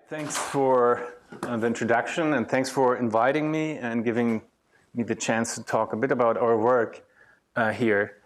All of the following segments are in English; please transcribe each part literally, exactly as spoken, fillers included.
Thanks for uh, the introduction, and thanks for inviting me and giving me the chance to talk a bit about our work uh, here.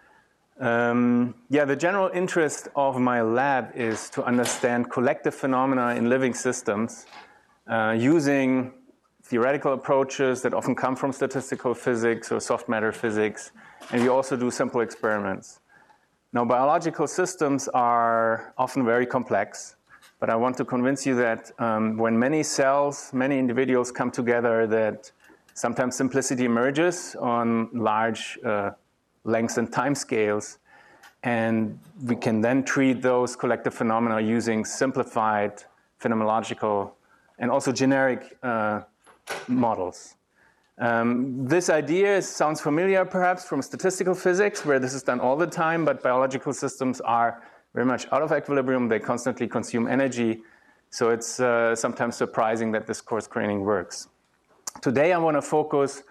Um, yeah, the general interest of my lab is to understand collective phenomena in living systems uh, using theoretical approaches that often come from statistical physics or soft matter physics, and we also do simple experiments. Now, biological systems are often very complex, but I want to convince you that um, when many cells, many individuals come together, that sometimes simplicity emerges on large uh, lengths and time scales, and we can then treat those collective phenomena using simplified phenomenological and also generic uh, models. Um, this idea sounds familiar perhaps from statistical physics, where this is done all the time, but biological systems are very much out of equilibrium. They constantly consume energy, so it's uh, sometimes surprising that this coarse graining works. Today I want to focus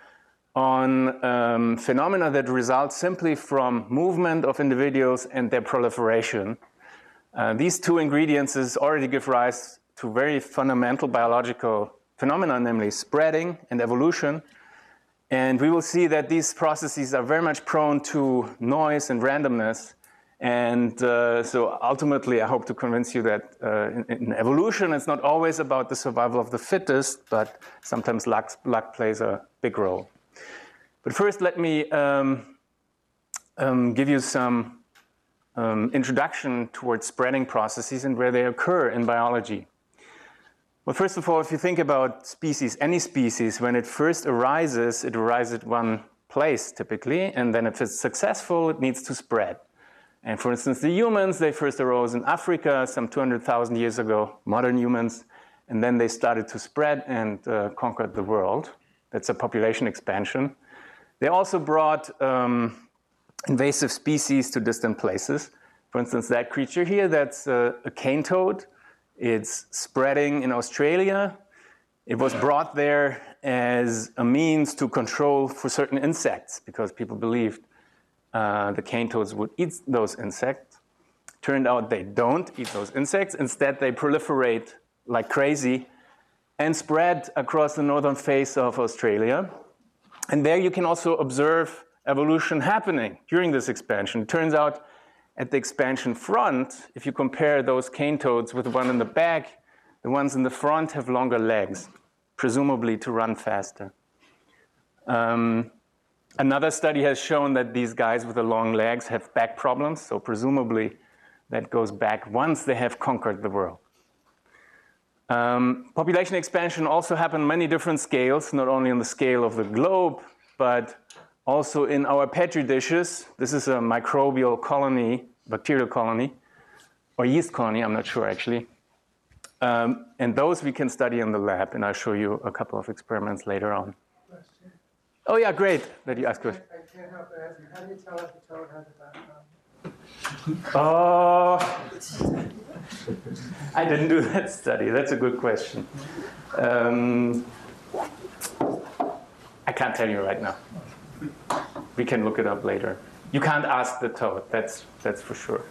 on um, phenomena that result simply from movement of individuals and their proliferation. Uh, these two ingredients already give rise to very fundamental biological phenomena, namely spreading and evolution. And we will see that these processes are very much prone to noise and randomness. And uh, so ultimately, I hope to convince you that uh, in, in evolution, it's not always about the survival of the fittest, but sometimes luck, luck plays a big role. But first, let me um, um, give you some um, introduction towards spreading processes and where they occur in biology. Well, first of all, if you think about species, any species, when it first arises, it arises at one place typically, and then if it's successful, it needs to spread. And for instance, the humans, they first arose in Africa some two hundred thousand years ago, modern humans, and then they started to spread and uh, conquered the world. That's a population expansion. They also brought um, invasive species to distant places. For instance, that creature here, that's a, a cane toad. It's spreading in Australia. It was brought there as a means to control for certain insects because people believed Uh, the cane toads would eat those insects. Turned out they don't eat those insects. Instead, they proliferate like crazy and spread across the northern face of Australia. And there you can also observe evolution happening during this expansion. It turns out at the expansion front, if you compare those cane toads with the one in the back, the ones in the front have longer legs, presumably to run faster. Um, Another study has shown that these guys with the long legs have back problems, so presumably that goes back once they have conquered the world. Um, population expansion also happened on many different scales, not only on the scale of the globe, but also in our petri dishes. This is a microbial colony, bacterial colony, or yeast colony, I'm not sure actually. Um, and those we can study in the lab, and I'll show you a couple of experiments later on. Oh yeah, great that you asked questions. I can't help but ask you, how do you tell if a toad has a background? Oh, I didn't do that study. That's a good question. Um, I can't tell you right now. We can look it up later. You can't ask the toad, that's, that's for sure.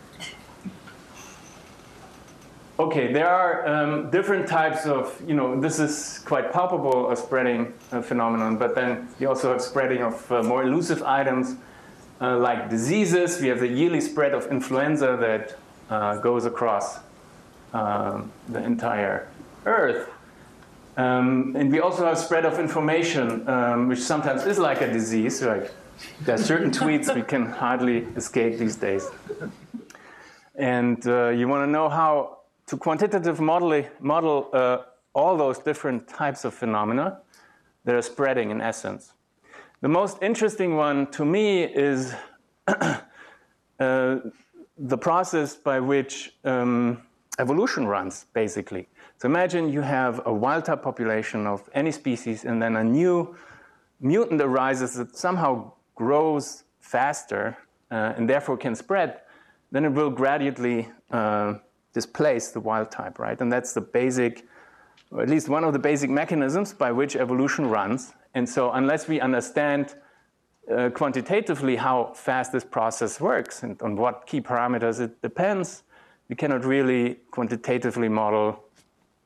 Okay, there are um, different types of, you know, this is quite palpable, a spreading uh, phenomenon, but then you also have spreading of uh, more elusive items uh, like diseases. We have the yearly spread of influenza that uh, goes across uh, the entire Earth. Um, and we also have spread of information, um, which sometimes is like a disease. Like there are certain tweets we can hardly escape these days. And uh, you want to know how to quantitative model, model uh, all those different types of phenomena that are spreading in essence. The most interesting one to me is uh, the process by which um, evolution runs, basically. So imagine you have a wild-type population of any species, and then a new mutant arises that somehow grows faster uh, and therefore can spread. Then it will gradually uh, displace the wild type, right? And that's the basic, or at least one of the basic mechanisms by which evolution runs. And so unless we understand uh, quantitatively how fast this process works and on what key parameters it depends, we cannot really quantitatively model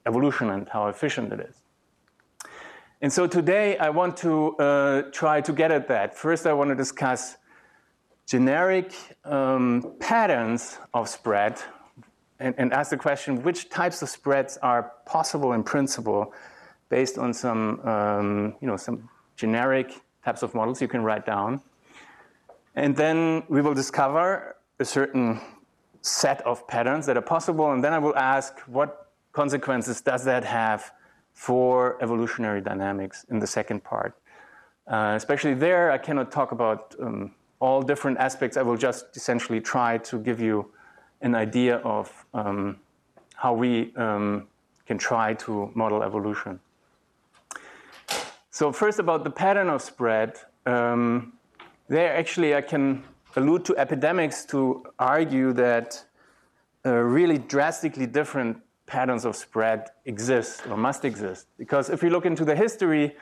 evolution and how efficient it is. And so today I want to uh, try to get at that. First, I want to discuss generic um, patterns of spread and, and ask the question, which types of spreads are possible in principle based on some, um, you know, some generic types of models you can write down. And then we will discover a certain set of patterns that are possible, and then I will ask what consequences does that have for evolutionary dynamics in the second part. Uh, especially there, I cannot talk about um, all different aspects. I will just essentially try to give you an idea of um, how we um, can try to model evolution. So first about the pattern of spread. Um, there actually I can allude to epidemics to argue that uh, really drastically different patterns of spread exist or must exist. Because if we look into the history,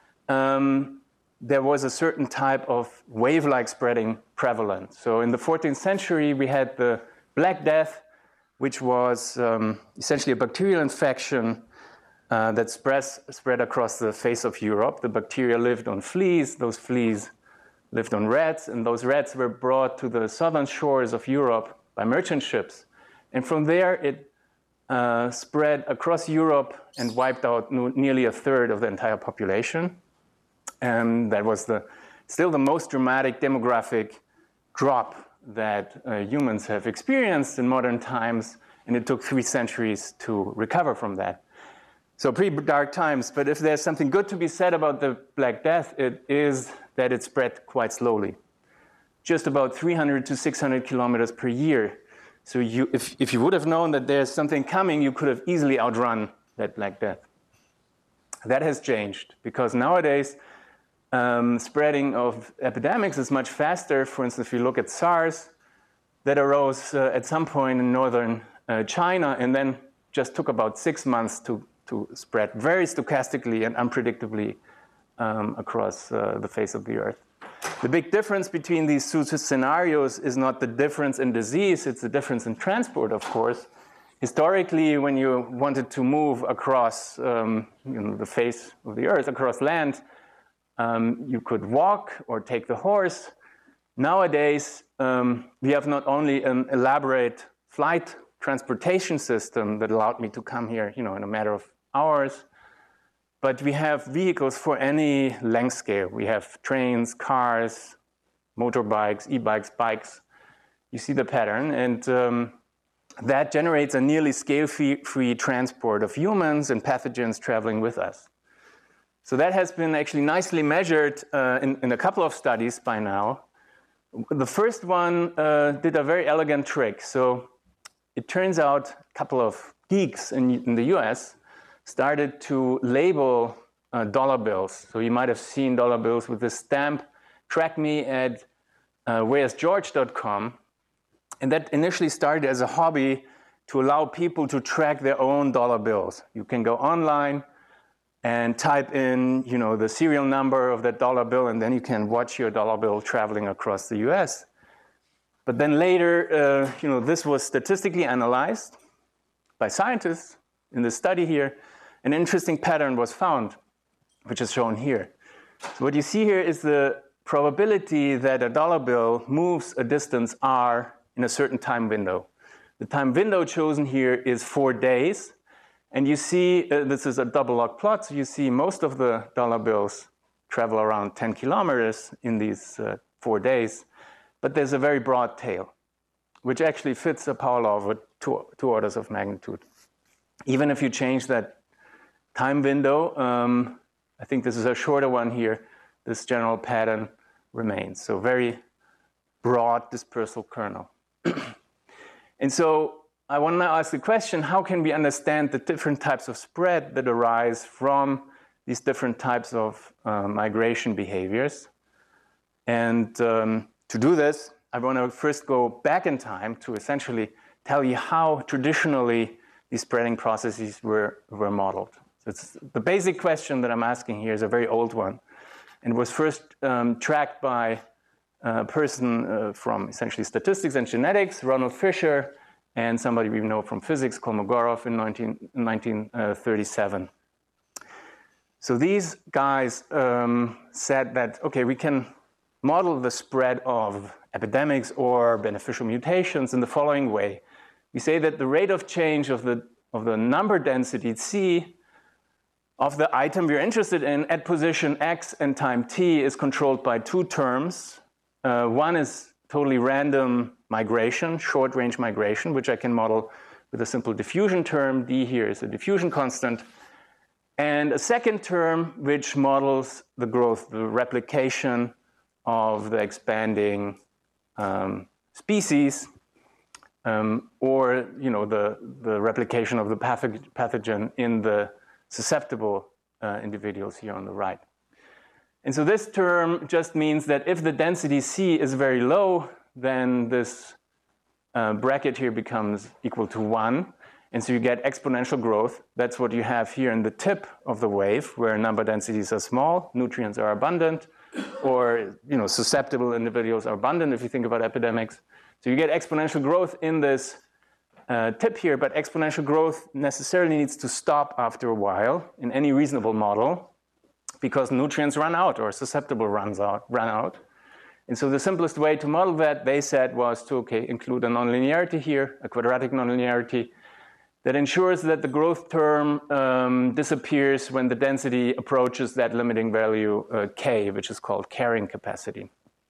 um, there was a certain type of wave-like spreading prevalent. So in the fourteenth century, we had the Black Death, which was um, essentially a bacterial infection uh, that spreads, spread across the face of Europe. The bacteria lived on fleas. Those fleas lived on rats, and those rats were brought to the southern shores of Europe by merchant ships. And from there, it uh, spread across Europe and wiped out no, nearly a third of the entire population. And that was the, still the most dramatic demographic drop that uh, humans have experienced in modern times, and it took three centuries to recover from that. So pretty dark times, but if there's something good to be said about the Black Death, it is that it spread quite slowly. Just about three hundred to six hundred kilometers per year. So you, if, if you would have known that there's something coming, you could have easily outrun that Black Death. That has changed, because nowadays, um, spreading of epidemics is much faster. For instance, if you look at SARS, that arose uh, at some point in northern uh, China, and then just took about six months to to spread very stochastically and unpredictably um, across uh, the face of the Earth. The big difference between these two scenarios is not the difference in disease, it's the difference in transport, of course. Historically, when you wanted to move across um, you know, the face of the Earth, across land, um, you could walk or take the horse. Nowadays, um, we have not only an elaborate flight transportation system that allowed me to come here, you know, in a matter of hours, but we have vehicles for any length scale. We have trains, cars, motorbikes, e-bikes, bikes. You see the pattern, and um, that generates a nearly scale-free transport of humans and pathogens traveling with us. So that has been actually nicely measured uh, in, in a couple of studies by now. The first one uh, did a very elegant trick. So it turns out a couple of geeks in, in the U S started to label uh, dollar bills. So you might have seen dollar bills with this stamp, track me at uh, where's george dot com. And that initially started as a hobby to allow people to track their own dollar bills. You can go online and type in, you know, the serial number of that dollar bill, and then you can watch your dollar bill traveling across the U S. But then later, uh, you know, this was statistically analyzed by scientists in this study here. An interesting pattern was found, which is shown here. So what you see here is the probability that a dollar bill moves a distance r in a certain time window. The time window chosen here is four days. And you see, uh, this is a double log plot, so you see most of the dollar bills travel around ten kilometers in these uh, four days. But there's a very broad tail, which actually fits a power law of two, two orders of magnitude. Even if you change that time window, um, I think this is a shorter one here, this general pattern remains. So very broad dispersal kernel. And so I want to now ask the question, how can we understand the different types of spread that arise from these different types of uh, migration behaviors? And um, to do this, I want to first go back in time to essentially tell you how traditionally these spreading processes were, were modeled. So it's, the basic question that I'm asking here is a very old one, and was first um, tracked by a person uh, from essentially statistics and genetics, Ronald Fisher, and somebody we know from physics, Kolmogorov, in nineteen thirty-seven. So these guys um, said that, okay, we can model the spread of epidemics or beneficial mutations in the following way. We say that the rate of change of the, of the number density C of the item we're interested in at position x and time t is controlled by two terms. Uh, one is totally random migration, short-range migration, which I can model with a simple diffusion term. D here is a diffusion constant. And a second term which models the growth, the replication of the expanding um, species, um, or you know, the, the replication of the pathog pathogen in the susceptible uh, individuals here on the right. And so this term just means that if the density C is very low, then this uh, bracket here becomes equal to one. And so you get exponential growth. That's what you have here in the tip of the wave, where number densities are small, nutrients are abundant, or you know, susceptible individuals are abundant if you think about epidemics. So you get exponential growth in this uh, tip here, but exponential growth necessarily needs to stop after a while in any reasonable model because nutrients run out or susceptible runs out, run out. And so the simplest way to model that, they said, was to okay, include a nonlinearity here, a quadratic nonlinearity, that ensures that the growth term um, disappears when the density approaches that limiting value uh, k, which is called carrying capacity.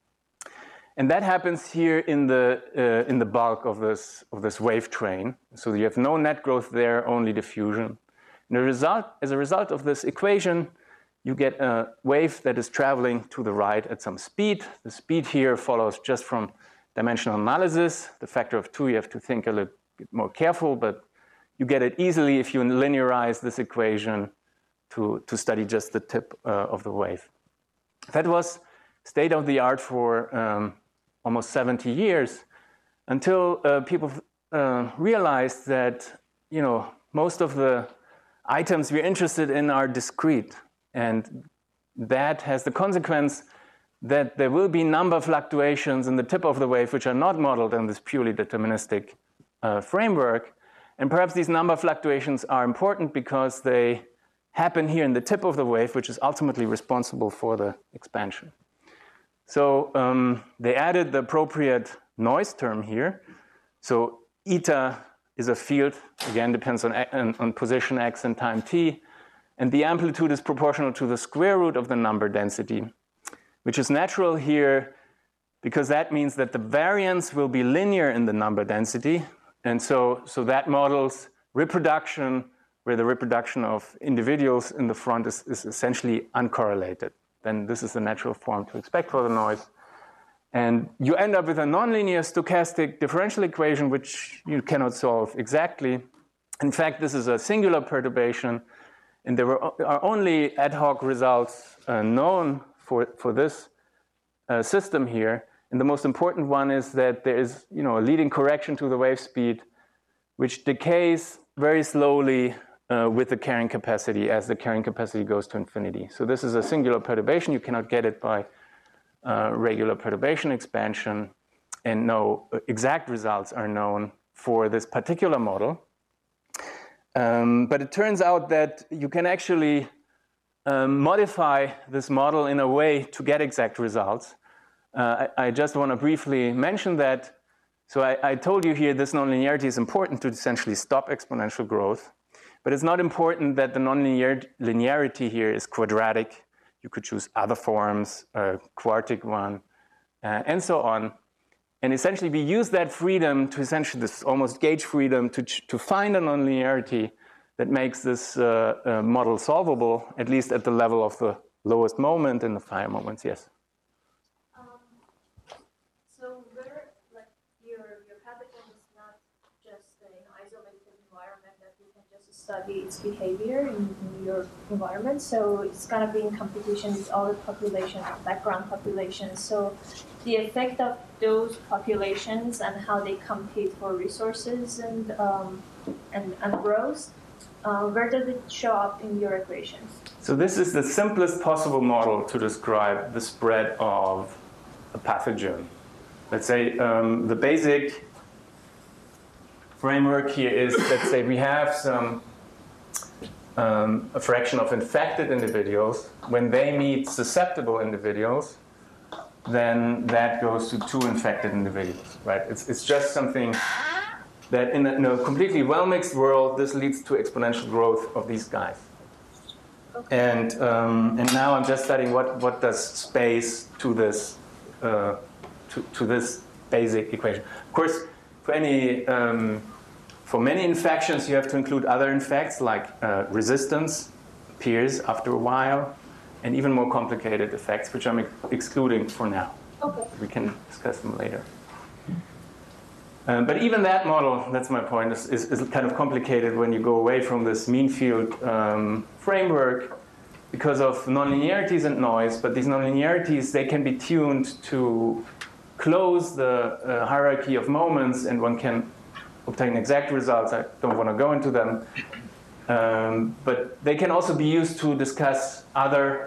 And that happens here in the, uh, in the bulk of this, of this wave train. So you have no net growth there, only diffusion. And the result, as a result of this equation, you get a wave that is traveling to the right at some speed. The speed here follows just from dimensional analysis. The factor of two, you have to think a little bit more careful, but you get it easily if you linearize this equation to, to study just the tip uh, of the wave. That was state of the art for um, almost seventy years until uh, people uh, realized that, you know, most of the items we're interested in are discrete. And that has the consequence that there will be number fluctuations in the tip of the wave which are not modeled in this purely deterministic uh, framework. And perhaps these number fluctuations are important because they happen here in the tip of the wave, which is ultimately responsible for the expansion. So um, they added the appropriate noise term here. So eta is a field, again, depends on, on, on position x and time t. And the amplitude is proportional to the square root of the number density, which is natural here because that means that the variance will be linear in the number density. And so, so that models reproduction, where the reproduction of individuals in the front is, is essentially uncorrelated. Then this is the natural form to expect for the noise. And you end up with a nonlinear stochastic differential equation, which you cannot solve exactly. In fact, this is a singular perturbation, and there were, are only ad hoc results uh, known for, for this uh, system here. And the most important one is that there is, you know, a leading correction to the wave speed, which decays very slowly uh, with the carrying capacity as the carrying capacity goes to infinity. So this is a singular perturbation. You cannot get it by uh, regular perturbation expansion, and no exact results are known for this particular model. Um, but it turns out that you can actually um, modify this model in a way to get exact results. Uh, I, I just want to briefly mention that. So I, I told you here this nonlinearity is important to essentially stop exponential growth, but it's not important that the nonlinearity here is quadratic. You could choose other forms, a quartic one, uh, and so on. And essentially we use that freedom to essentially this almost gauge freedom to, to find a nonlinearity that makes this uh, uh, model solvable, at least at the level of the lowest moment and the higher moments. Yes? Study its behavior in, in your environment, so it's kind of in competition with other populations, background populations. So the effect of those populations and how they compete for resources and um, and, and growth, uh, where does it show up in your equations? So this is the simplest possible model to describe the spread of a pathogen. Let's say um, the basic framework here is, let's say we have some um, a fraction of infected individuals. When they meet susceptible individuals, then that goes to two infected individuals, right? It's, it's just something that in a, in a completely well-mixed world, this leads to exponential growth of these guys. Okay. And, um, and now I'm just studying what, what does space to this, uh, to, to this basic equation. Of course, for any, um, for many infections, you have to include other effects like uh, resistance appears after a while, and even more complicated effects, which I'm ex excluding for now. Okay. We can discuss them later. Um, but even that model, that's my point, is, is, is kind of complicated when you go away from this mean field um, framework because of nonlinearities and noise. But these nonlinearities, they can be tuned to close the uh, hierarchy of moments, and one can obtain exact results. I don't want to go into them. Um, but they can also be used to discuss other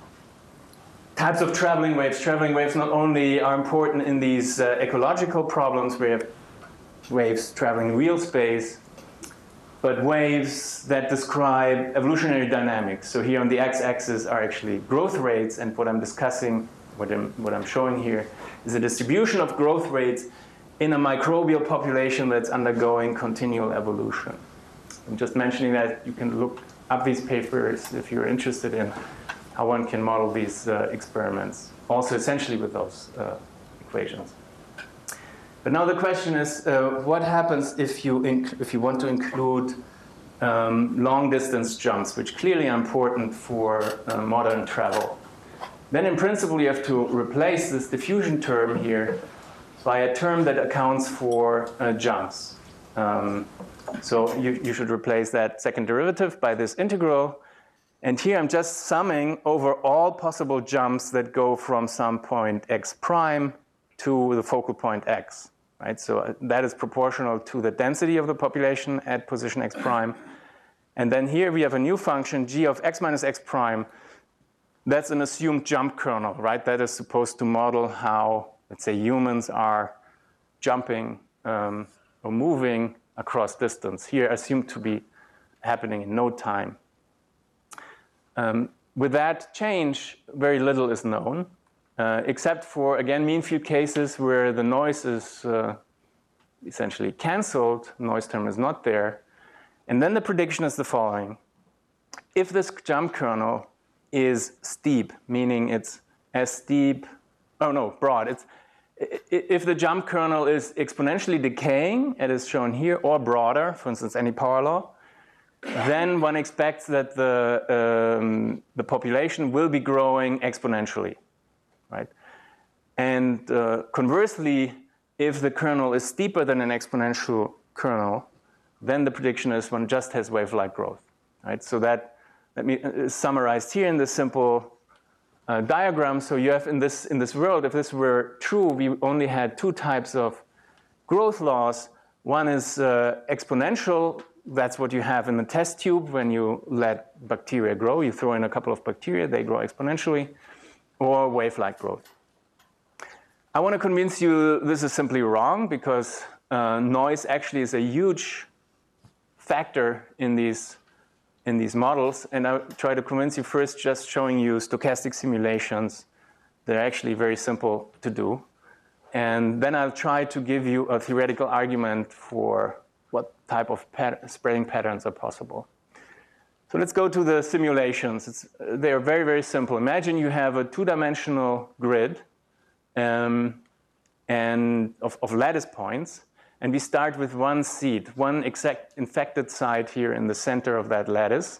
types of traveling waves. Traveling waves not only are important in these uh, ecological problems where you have waves traveling in real space, but waves that describe evolutionary dynamics. So here on the x-axis are actually growth rates, and what I'm discussing, what I'm, what I'm showing here, is a distribution of growth rates in a microbial population that's undergoing continual evolution. I'm just mentioning that you can look up these papers if you're interested in how one can model these uh, experiments, also essentially with those uh, equations. But now the question is, uh, what happens if you, if you want to include um, long-distance jumps, which clearly are important for uh, modern travel? Then in principle, you have to replace this diffusion term here by a term that accounts for uh, jumps. Um, so you, you should replace that second derivative by this integral. And here I'm just summing over all possible jumps that go from some point x prime to the focal point x, right? So that is proportional to the density of the population at position x prime. And then here we have a new function, g of x minus x prime. That's an assumed jump kernel, right? That is supposed to model how, let's say, humans are jumping um, or moving across distance. Here assumed to be happening in no time. Um, with that change, very little is known, uh, except for, again, mean field cases where the noise is uh, essentially canceled, noise term is not there. And then the prediction is the following. If this jump kernel is steep, meaning it's as steep, oh no, broad, it's, if the jump kernel is exponentially decaying, it is shown here, or broader, for instance, any power law, then one expects that the, um, the population will be growing exponentially, right? And uh, conversely, if the kernel is steeper than an exponential kernel, then the prediction is one just has wave-like growth, right? So that, let me uh, summarize here in this simple uh, diagram. So you have in this, in this world, if this were true, we only had two types of growth laws. One is uh, exponential. That's what you have in the test tube when you let bacteria grow. You throw in a couple of bacteria, they grow exponentially, or wave-like growth. I want to convince you this is simply wrong because uh, noise actually is a huge factor in these, in these models. And I'll try to convince you first just showing you stochastic simulations that are actually very simple to do. And then I'll try to give you a theoretical argument for what type of pat spreading patterns are possible. So let's go to the simulations. It's, they're very, very simple. Imagine you have a two-dimensional grid um, and of, of lattice points, and we start with one seed, one exact infected site here in the center of that lattice.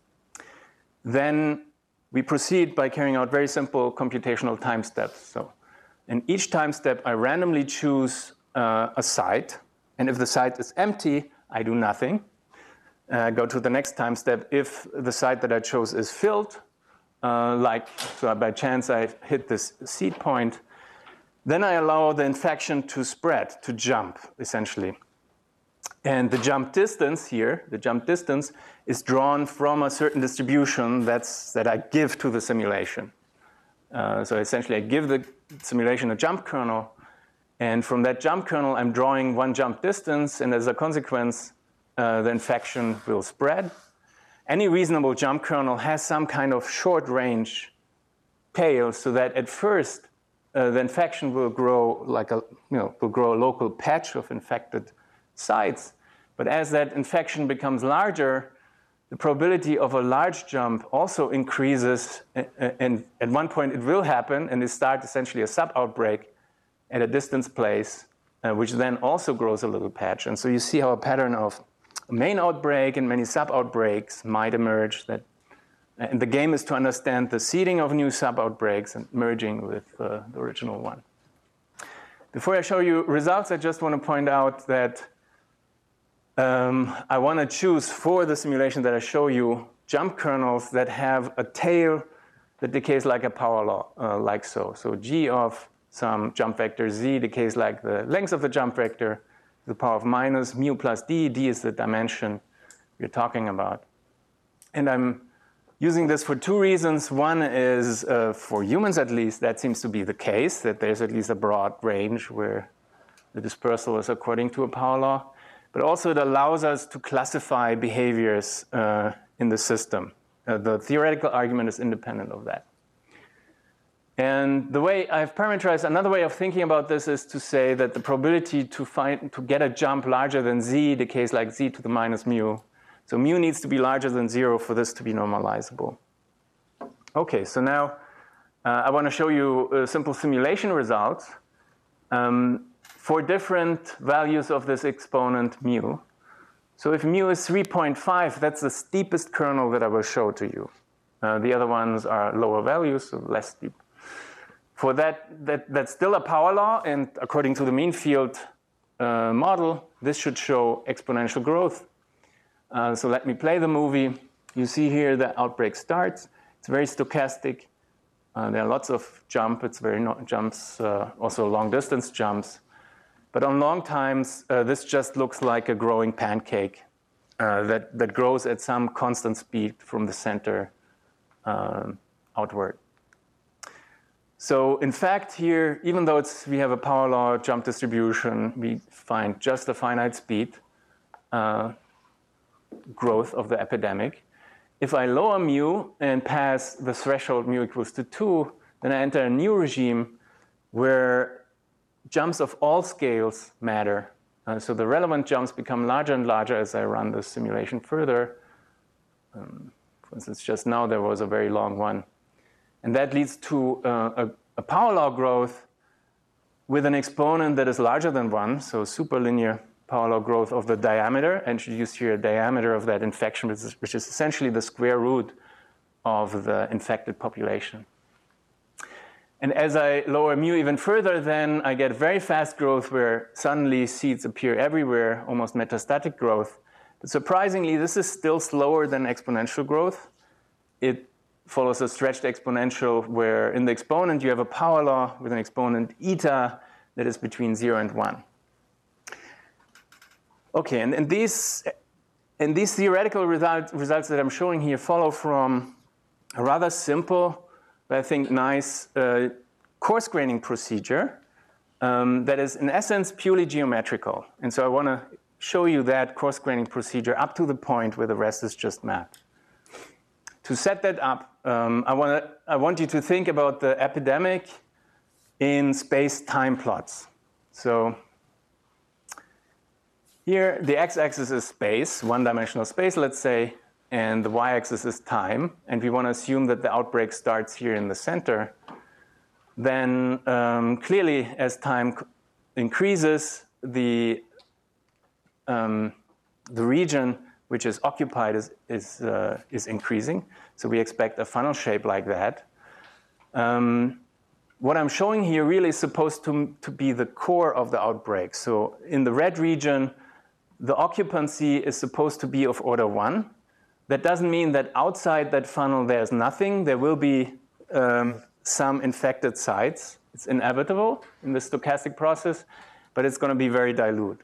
Then we proceed by carrying out very simple computational time steps. So in each time step, I randomly choose uh, a site. And if the site is empty, I do nothing. Uh, go to the next time step. If the site that I chose is filled, uh, like so by chance I hit this seed point, then I allow the infection to spread, to jump, essentially. And the jump distance here, the jump distance, is drawn from a certain distribution that's, that I give to the simulation. Uh, so essentially, I give the simulation a jump kernel, And from that jump kernel, I'm drawing one jump distance, and as a consequence, uh, the infection will spread. Any reasonable jump kernel has some kind of short-range tail, so that at first uh, the infection will grow like a, you know, will grow a local patch of infected sites. But as that infection becomes larger, the probability of a large jump also increases, and at one point it will happen, and it starts essentially a sub-outbreak at a distance place, uh, which then also grows a little patch. And so you see how a pattern of a main outbreak and many sub-outbreaks might emerge. That, and the game is to understand the seeding of new sub-outbreaks and merging with uh, the original one. Before I show you results, I just want to point out that um, I want to choose for the simulation that I show you jump kernels that have a tail that decays like a power law, uh, like so. So G of some jump vector Z decays like the length of the jump vector to the power of minus mu plus D. D is the dimension we're talking about. And I'm using this for two reasons. One is uh, for humans at least, that seems to be the case, that there's at least a broad range where the dispersal is according to a power law. But also it allows us to classify behaviors uh, in the system. Uh, the theoretical argument is independent of that. And the way I've parameterized, another way of thinking about this is to say that the probability to find, to get a jump larger than Z decays like Z to the minus mu. So mu needs to be larger than zero for this to be normalizable. Okay, so now uh, I want to show you uh, simple simulation results um, for different values of this exponent mu. So if mu is three point five, that's the steepest kernel that I will show to you. Uh, the other ones are lower values, so less steep. For that, that, that's still a power law, and according to the mean field uh, model, this should show exponential growth. Uh, so let me play the movie. You see here the outbreak starts. It's very stochastic. Uh, there are lots of jump. It's very no jumps, uh, also long distance jumps. But on long times, uh, this just looks like a growing pancake uh, that, that grows at some constant speed from the center uh, outward. So in fact here, even though it's, we have a power law jump distribution, we find just a finite speed uh, growth of the epidemic. If I lower mu and pass the threshold mu equals to two, then I enter a new regime where jumps of all scales matter. Uh, so the relevant jumps become larger and larger as I run the simulation further. Um, for instance, just now there was a very long one. And that leads to uh, a, a power law growth with an exponent that is larger than one, so superlinear power law growth of the diameter, and introduce here a diameter of that infection, which is, which is essentially the square root of the infected population. And as I lower mu even further, then I get very fast growth where suddenly seeds appear everywhere, almost metastatic growth. But surprisingly, this is still slower than exponential growth. It follows a stretched exponential where in the exponent you have a power law with an exponent eta that is between zero and one. Okay, and, and, these, and these theoretical result, results that I'm showing here follow from a rather simple, but I think nice uh, coarse graining procedure um, that is in essence purely geometrical. And so I want to show you that coarse graining procedure up to the point where the rest is just math. To set that up, um, I, wanna, I want you to think about the epidemic in space-time plots. So here, the x-axis is space, one-dimensional space, let's say, and the y-axis is time. And we want to assume that the outbreak starts here in the center. Then um, clearly, as time increases, the, um, the region which is occupied is, is, uh, is increasing. So we expect a funnel shape like that. Um, what I'm showing here really is supposed to, to be the core of the outbreak. So in the red region, the occupancy is supposed to be of order one. That doesn't mean that outside that funnel there's nothing. There will be um, some infected sites. It's inevitable in the stochastic process, but it's going to be very dilute.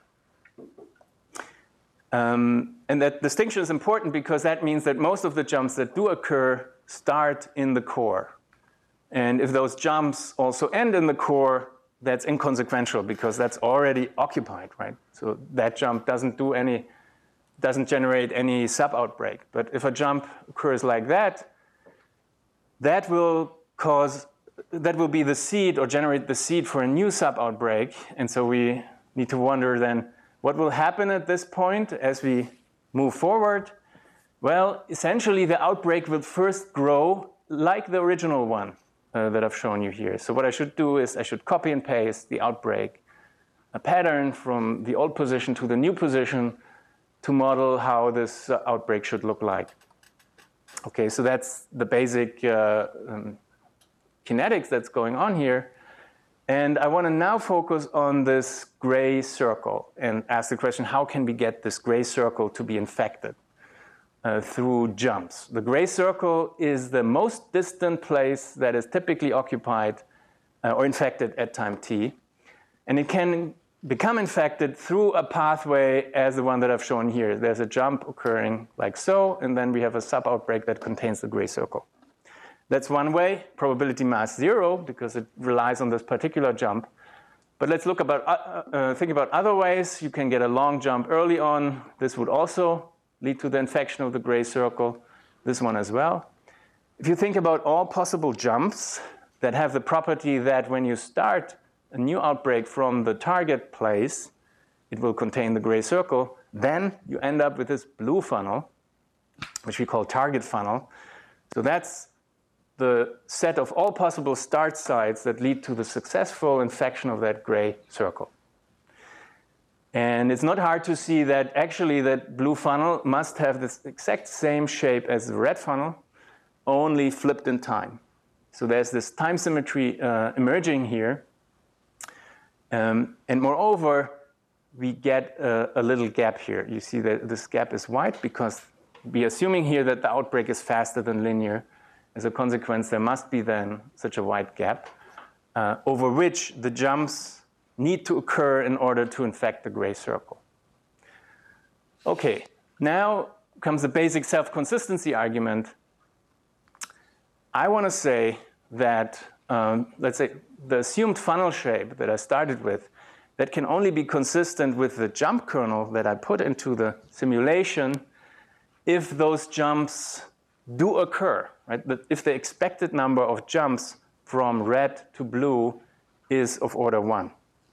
Um, and that distinction is important because that means that most of the jumps that do occur start in the core. And if those jumps also end in the core, that's inconsequential because that's already occupied, right? So that jump doesn't do any, doesn't generate any sub-outbreak. But if a jump occurs like that, that will cause, that will be the seed or generate the seed for a new sub-outbreak. And so we need to wonder then, what will happen at this point as we move forward? Well, essentially the outbreak will first grow like the original one uh, that I've shown you here. So what I should do is I should copy and paste the outbreak, a pattern from the old position to the new position to model how this uh, outbreak should look like. Okay, so that's the basic uh, um, kinetics that's going on here. And I want to now focus on this gray circle and ask the question, how can we get this gray circle to be infected uh, through jumps? The gray circle is the most distant place that is typically occupied uh, or infected at time t. And it can become infected through a pathway as the one that I've shown here. There's a jump occurring like so, and then we have a sub-outbreak that contains the gray circle. That's one way, probability mass zero, because it relies on this particular jump. But let's look about, uh, uh, think about other ways. You can get a long jump early on. This would also lead to the infection of the gray circle, this one as well. If you think about all possible jumps that have the property that when you start a new outbreak from the target place, it will contain the gray circle, then you end up with this blue funnel, which we call target funnel. So that's the set of all possible start sites that lead to the successful infection of that gray circle. And it's not hard to see that actually that blue funnel must have this exact same shape as the red funnel, only flipped in time. So there's this time symmetry uh, emerging here. Um, and moreover, we get a, a little gap here. You see that this gap is white because we're assuming here that the outbreak is faster than linear. As a consequence, there must be then such a wide gap uh, over which the jumps need to occur in order to infect the gray circle. Okay, now comes the basic self-consistency argument. I want to say that, um, let's say, the assumed funnel shape that I started with, that can only be consistent with the jump kernel that I put into the simulation if those jumps do occur, right? That if the expected number of jumps from red to blue is of order one.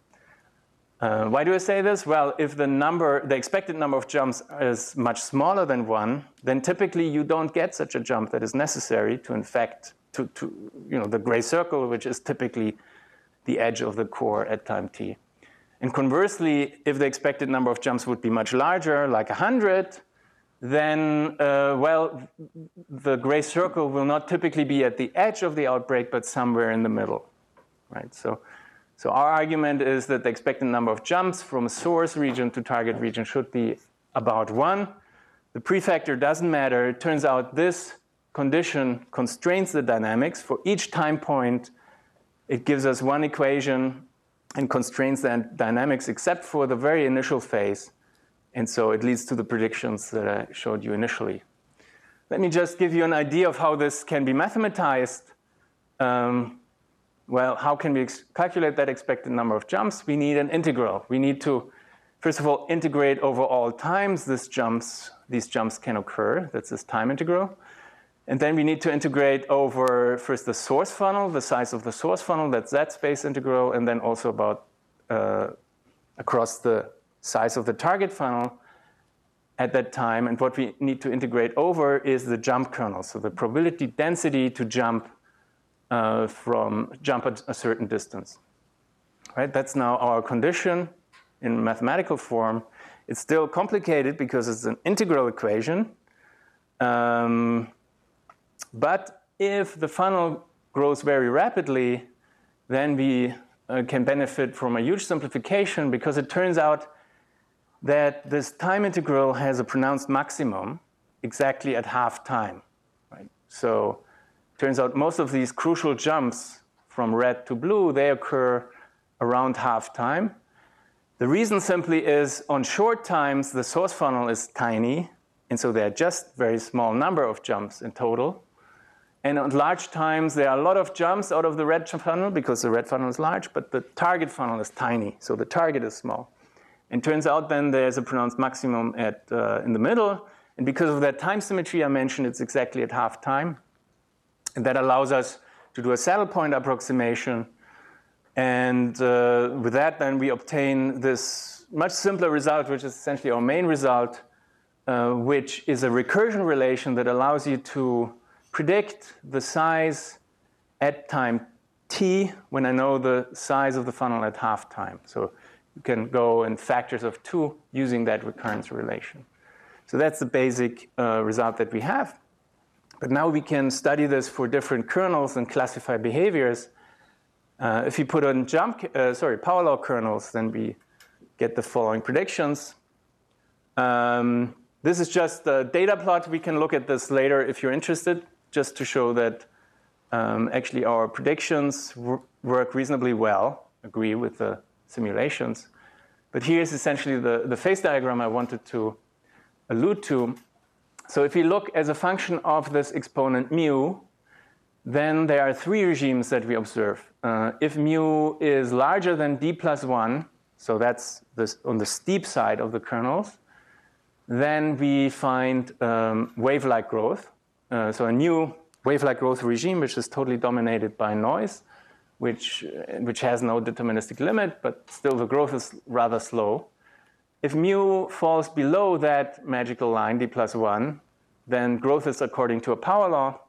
Uh, why do I say this? Well, if the number, the expected number of jumps is much smaller than one, then typically you don't get such a jump that is necessary to infect to, to you know, the gray circle, which is typically the edge of the core at time t. And conversely, if the expected number of jumps would be much larger, like one hundred, then, uh, well, the gray circle will not typically be at the edge of the outbreak, but somewhere in the middle, right? So, so our argument is that the expected number of jumps from a source region to target region should be about one. The prefactor doesn't matter. It turns out this condition constrains the dynamics. For each time point, it gives us one equation and constrains the dynamics except for the very initial phase. And so it leads to the predictions that I showed you initially. Let me just give you an idea of how this can be mathematized. Um, well, how can we calculate that expected number of jumps? We need an integral. We need to, first of all, integrate over all times this jumps, these jumps can occur. That's this time integral. And then we need to integrate over first the source funnel, the size of the source funnel, that's that space integral, and then also about uh, across the size of the target funnel at that time. And what we need to integrate over is the jump kernel, so the probability density to jump uh, from jump at a certain distance. Right? That's now our condition in mathematical form. It's still complicated because it's an integral equation. Um, but if the funnel grows very rapidly, then we uh, can benefit from a huge simplification because it turns out that this time integral has a pronounced maximum exactly at half time. Right? So it turns out most of these crucial jumps from red to blue, they occur around half time. The reason simply is on short times, the source funnel is tiny, and so there are just very small number of jumps in total. And at large times, there are a lot of jumps out of the red funnel because the red funnel is large, but the target funnel is tiny, so the target is small. And turns out then there's a pronounced maximum at, uh, in the middle, and because of that time symmetry I mentioned, it's exactly at half time. And that allows us to do a saddle point approximation. And uh, with that, then we obtain this much simpler result, which is essentially our main result, uh, which is a recursion relation that allows you to predict the size at time t when I know the size of the funnel at half time. So you can go in factors of two using that recurrence relation. So that's the basic uh, result that we have. But now we can study this for different kernels and classify behaviors. Uh, if you put on jump, uh, sorry, power law kernels, then we get the following predictions. Um, this is just a data plot. We can look at this later if you're interested, just to show that um, actually our predictions work reasonably well, agree with the simulations. But here's essentially the, the phase diagram I wanted to allude to. So if you look as a function of this exponent mu, then there are three regimes that we observe. Uh, if mu is larger than d plus one, so that's this on the steep side of the kernels, then we find um, wave-like growth. Uh, so a new wave-like growth regime, which is totally dominated by noise, which, which has no deterministic limit, but still the growth is rather slow. If mu falls below that magical line, d plus one, then growth is according to a power law.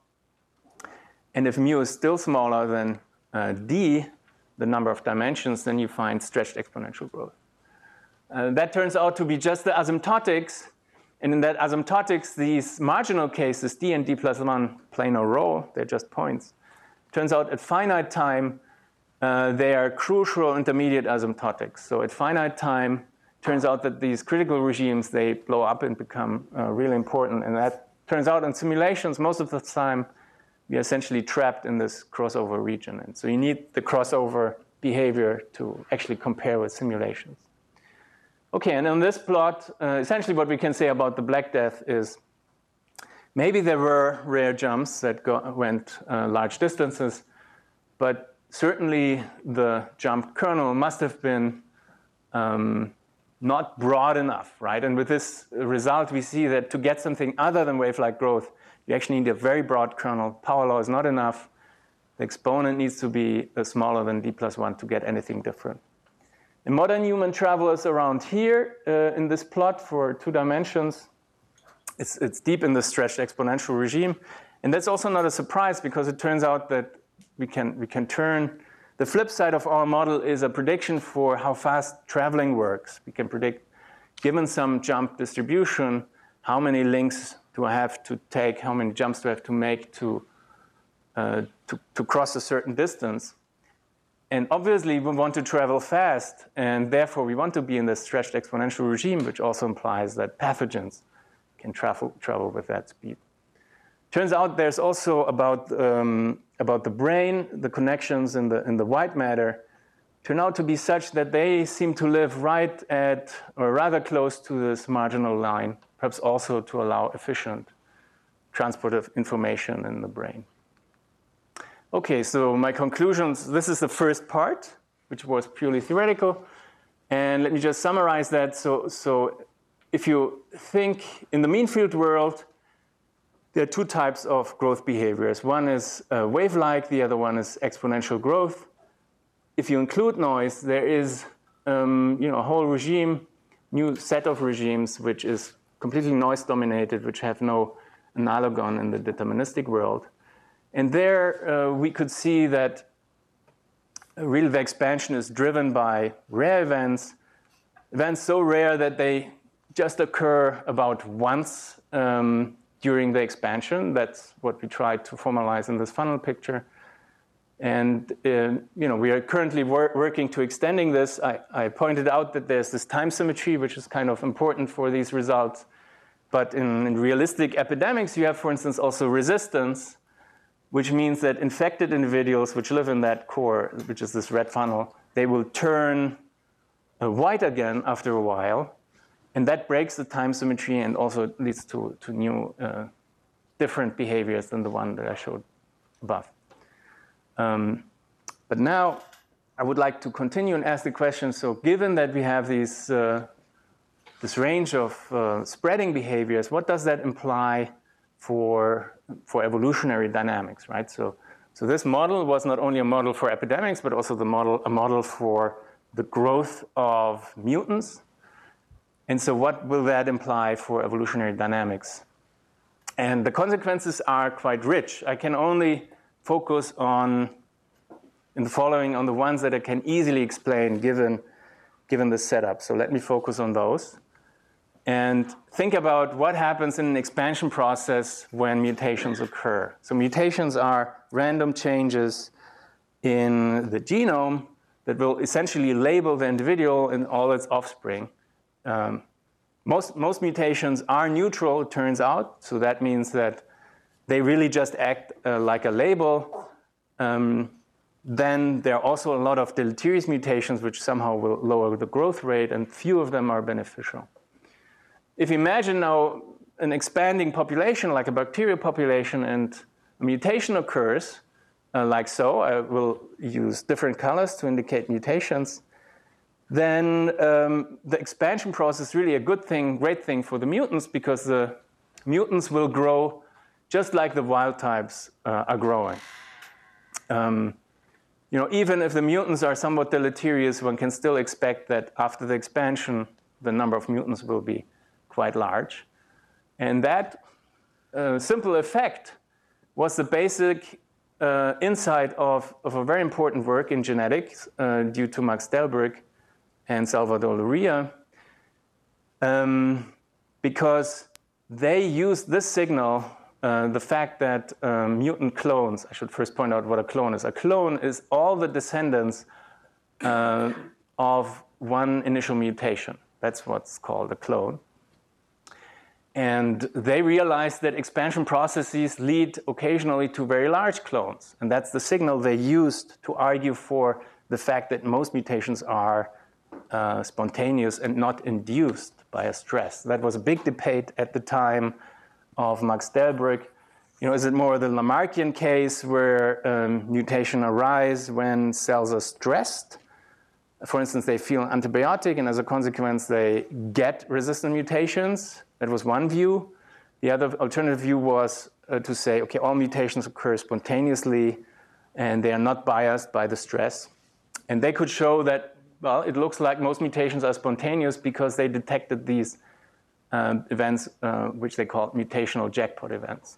And if mu is still smaller than uh, d, the number of dimensions, then you find stretched exponential growth. Uh, that turns out to be just the asymptotics. And in that asymptotics, these marginal cases, d and d plus one, play no role. They're just points. Turns out at finite time, uh, they are crucial intermediate asymptotics. So at finite time, turns out that these critical regimes, they blow up and become uh, really important. And that turns out in simulations, most of the time, we are essentially trapped in this crossover region. And so you need the crossover behavior to actually compare with simulations. Okay, and on this plot, uh, essentially what we can say about the Black Death is maybe there were rare jumps that go, went uh, large distances, but certainly the jumped kernel must have been um, not broad enough, right? And with this result, we see that to get something other than wave-like growth, you actually need a very broad kernel. Power law is not enough. The exponent needs to be smaller than d plus one to get anything different. In modern human travelers around here uh, in this plot for two dimensions, it's, it's deep in the stretched exponential regime. And that's also not a surprise because it turns out that we can, we can turn. The flip side of our model is a prediction for how fast traveling works. We can predict, given some jump distribution, how many links do I have to take, how many jumps do I have to make to, uh, to, to cross a certain distance. And obviously, we want to travel fast, and therefore, we want to be in this stretched exponential regime, which also implies that pathogens can travel, travel with that speed. Turns out there's also about, um, about the brain, the connections in the, in the white matter turn out to be such that they seem to live right at, or rather close to this marginal line, perhaps also to allow efficient transport of information in the brain. Okay, so my conclusions, this is the first part, which was purely theoretical. And let me just summarize that. So, so if you think in the mean field world, there are two types of growth behaviors. One is uh, wave-like, the other one is exponential growth. If you include noise, there is um, you know, a whole regime, new set of regimes, which is completely noise-dominated, which have no analogon in the deterministic world. And there uh, we could see that real expansion is driven by rare events, events so rare that they just occur about once um, during the expansion. That's what we tried to formalize in this funnel picture. And uh, you know, we are currently wor working to extending this. I, I pointed out that there's this time symmetry, which is kind of important for these results. But in, in realistic epidemics, you have, for instance, also resistance, which means that infected individuals which live in that core, which is this red funnel, they will turn uh, white again after a while. And that breaks the time symmetry and also leads to, to new, uh, different behaviors than the one that I showed above. Um, but now I would like to continue and ask the question, so given that we have these, uh, this range of uh, spreading behaviors, what does that imply for, for evolutionary dynamics, right? So, so this model was not only a model for epidemics, but also the model, a model for the growth of mutants. And so what will that imply for evolutionary dynamics? And the consequences are quite rich. I can only focus on, in the following, on the ones that I can easily explain given, given the setup. So let me focus on those. And think about what happens in an expansion process when mutations occur. So mutations are random changes in the genome that will essentially label the individual and all its offspring. Um, most, most mutations are neutral, it turns out. So that means that they really just act uh, like a label. Um, then there are also a lot of deleterious mutations which somehow will lower the growth rate, and few of them are beneficial. If you imagine now an expanding population, like a bacterial population, and a mutation occurs, uh, like so, I will use different colors to indicate mutations, then um, the expansion process is really a good thing, great thing for the mutants, because the mutants will grow just like the wild types uh, are growing. Um, you know, even if the mutants are somewhat deleterious, one can still expect that after the expansion, the number of mutants will be quite large. And that uh, simple effect was the basic uh, insight of, of a very important work in genetics uh, due to Max Delbrück and Salvador Luria, um, because they used this signal, uh, the fact that um, mutant clones, I should first point out what a clone is. A clone is all the descendants uh, of one initial mutation. That's what's called a clone. And they realized that expansion processes lead occasionally to very large clones. And that's the signal they used to argue for the fact that most mutations are uh, spontaneous and not induced by a stress. That was a big debate at the time of Max Delbrück. You know, is it more the Lamarckian case where um, mutation arise when cells are stressed? For instance, they feel an antibiotic, and as a consequence, they get resistant mutations. That was one view. The other alternative view was uh, to say, okay, all mutations occur spontaneously, and they are not biased by the stress. And they could show that, well, it looks like most mutations are spontaneous because they detected these um, events, uh, which they called mutational jackpot events.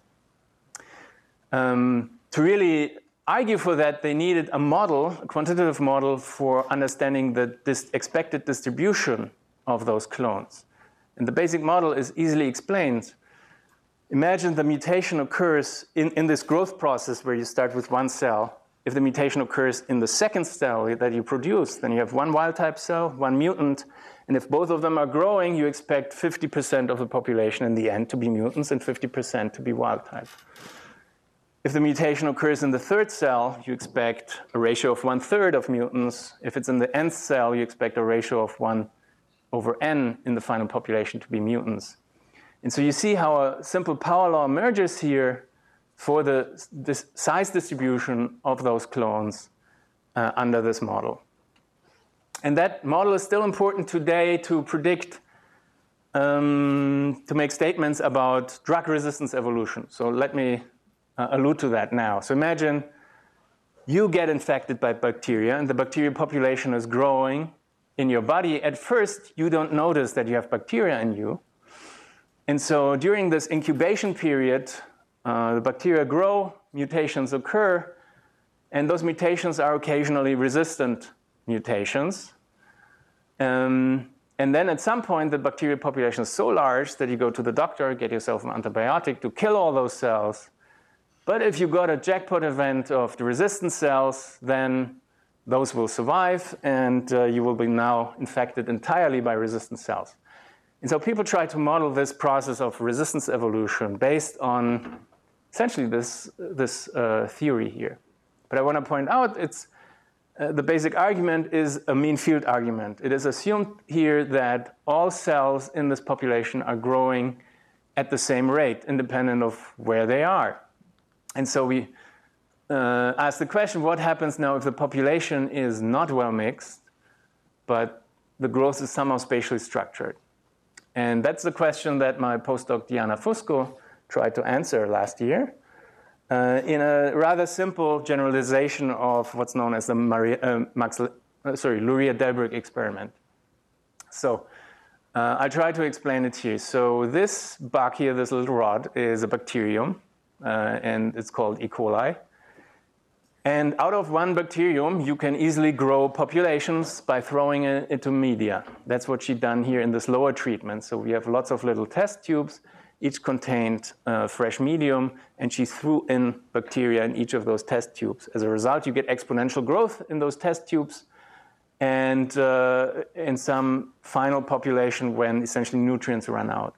Um, to really argue for that, they needed a model, a quantitative model for understanding the dis- expected distribution of those clones. And the basic model is easily explained. Imagine the mutation occurs in, in this growth process where you start with one cell. If the mutation occurs in the second cell that you produce, then you have one wild-type cell, one mutant, and if both of them are growing, you expect fifty percent of the population in the end to be mutants and fifty percent to be wild-type. If the mutation occurs in the third cell, you expect a ratio of one-third of mutants. If it's in the nth cell, you expect a ratio of one over n in the final population to be mutants. And so you see how a simple power law emerges here for the this size distribution of those clones uh, under this model. And that model is still important today to predict, um, to make statements about drug resistance evolution. So let me uh, allude to that now. So imagine you get infected by bacteria, and the bacterial population is growing in your body. At first, you don't notice that you have bacteria in you. And so during this incubation period, uh, the bacteria grow, mutations occur, and those mutations are occasionally resistant mutations. Um, and then at some point, the bacterial population is so large that you go to the doctor, get yourself an antibiotic to kill all those cells. But if you got a jackpot event of the resistant cells, then those will survive, and uh, you will be now infected entirely by resistant cells. And so people try to model this process of resistance evolution based on essentially this, this uh, theory here. But I want to point out it's, uh, the basic argument is a mean field argument. It is assumed here that all cells in this population are growing at the same rate, independent of where they are. And so we uh, asked the question, what happens now if the population is not well mixed, but the growth is somehow spatially structured? And that's the question that my postdoc Diana Fusco tried to answer last year uh, in a rather simple generalization of what's known as the Maria, uh, Max, uh, sorry, Luria-Delbrück experiment. So uh, I try to explain it here. So this bug here, this little rod, is a bacterium, uh, and it's called E. coli. And out of one bacterium, you can easily grow populations by throwing it into media. That's what she done here in this lower treatment. So we have lots of little test tubes, each contained uh, fresh medium, and she threw in bacteria in each of those test tubes. As a result, you get exponential growth in those test tubes, and uh, in some final population when essentially nutrients run out.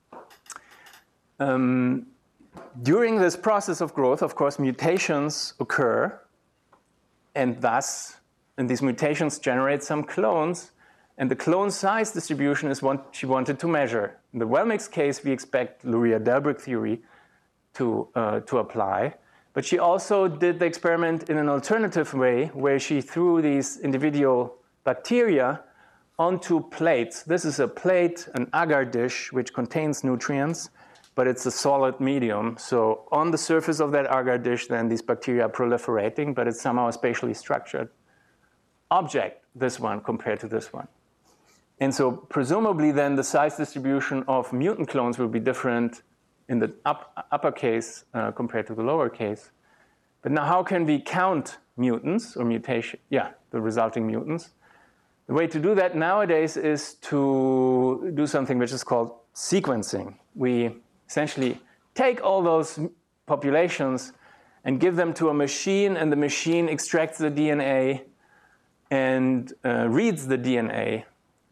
Um, During this process of growth, of course, mutations occur, and thus, and these mutations generate some clones, and the clone size distribution is what she wanted to measure. In the well-mixed case, we expect Luria-Delbrück theory to, uh, to apply, but she also did the experiment in an alternative way, where she threw these individual bacteria onto plates. This is a plate, an agar dish, which contains nutrients, but it's a solid medium. So on the surface of that agar dish, then these bacteria are proliferating, but it's somehow a spatially structured object, this one compared to this one. And so presumably then the size distribution of mutant clones will be different in the up, upper case uh, compared to the lower case. But now how can we count mutants or mutation? Yeah, the resulting mutants. The way to do that nowadays is to do something which is called sequencing. We essentially take all those populations and give them to a machine, and the machine extracts the D N A and uh, reads the D N A.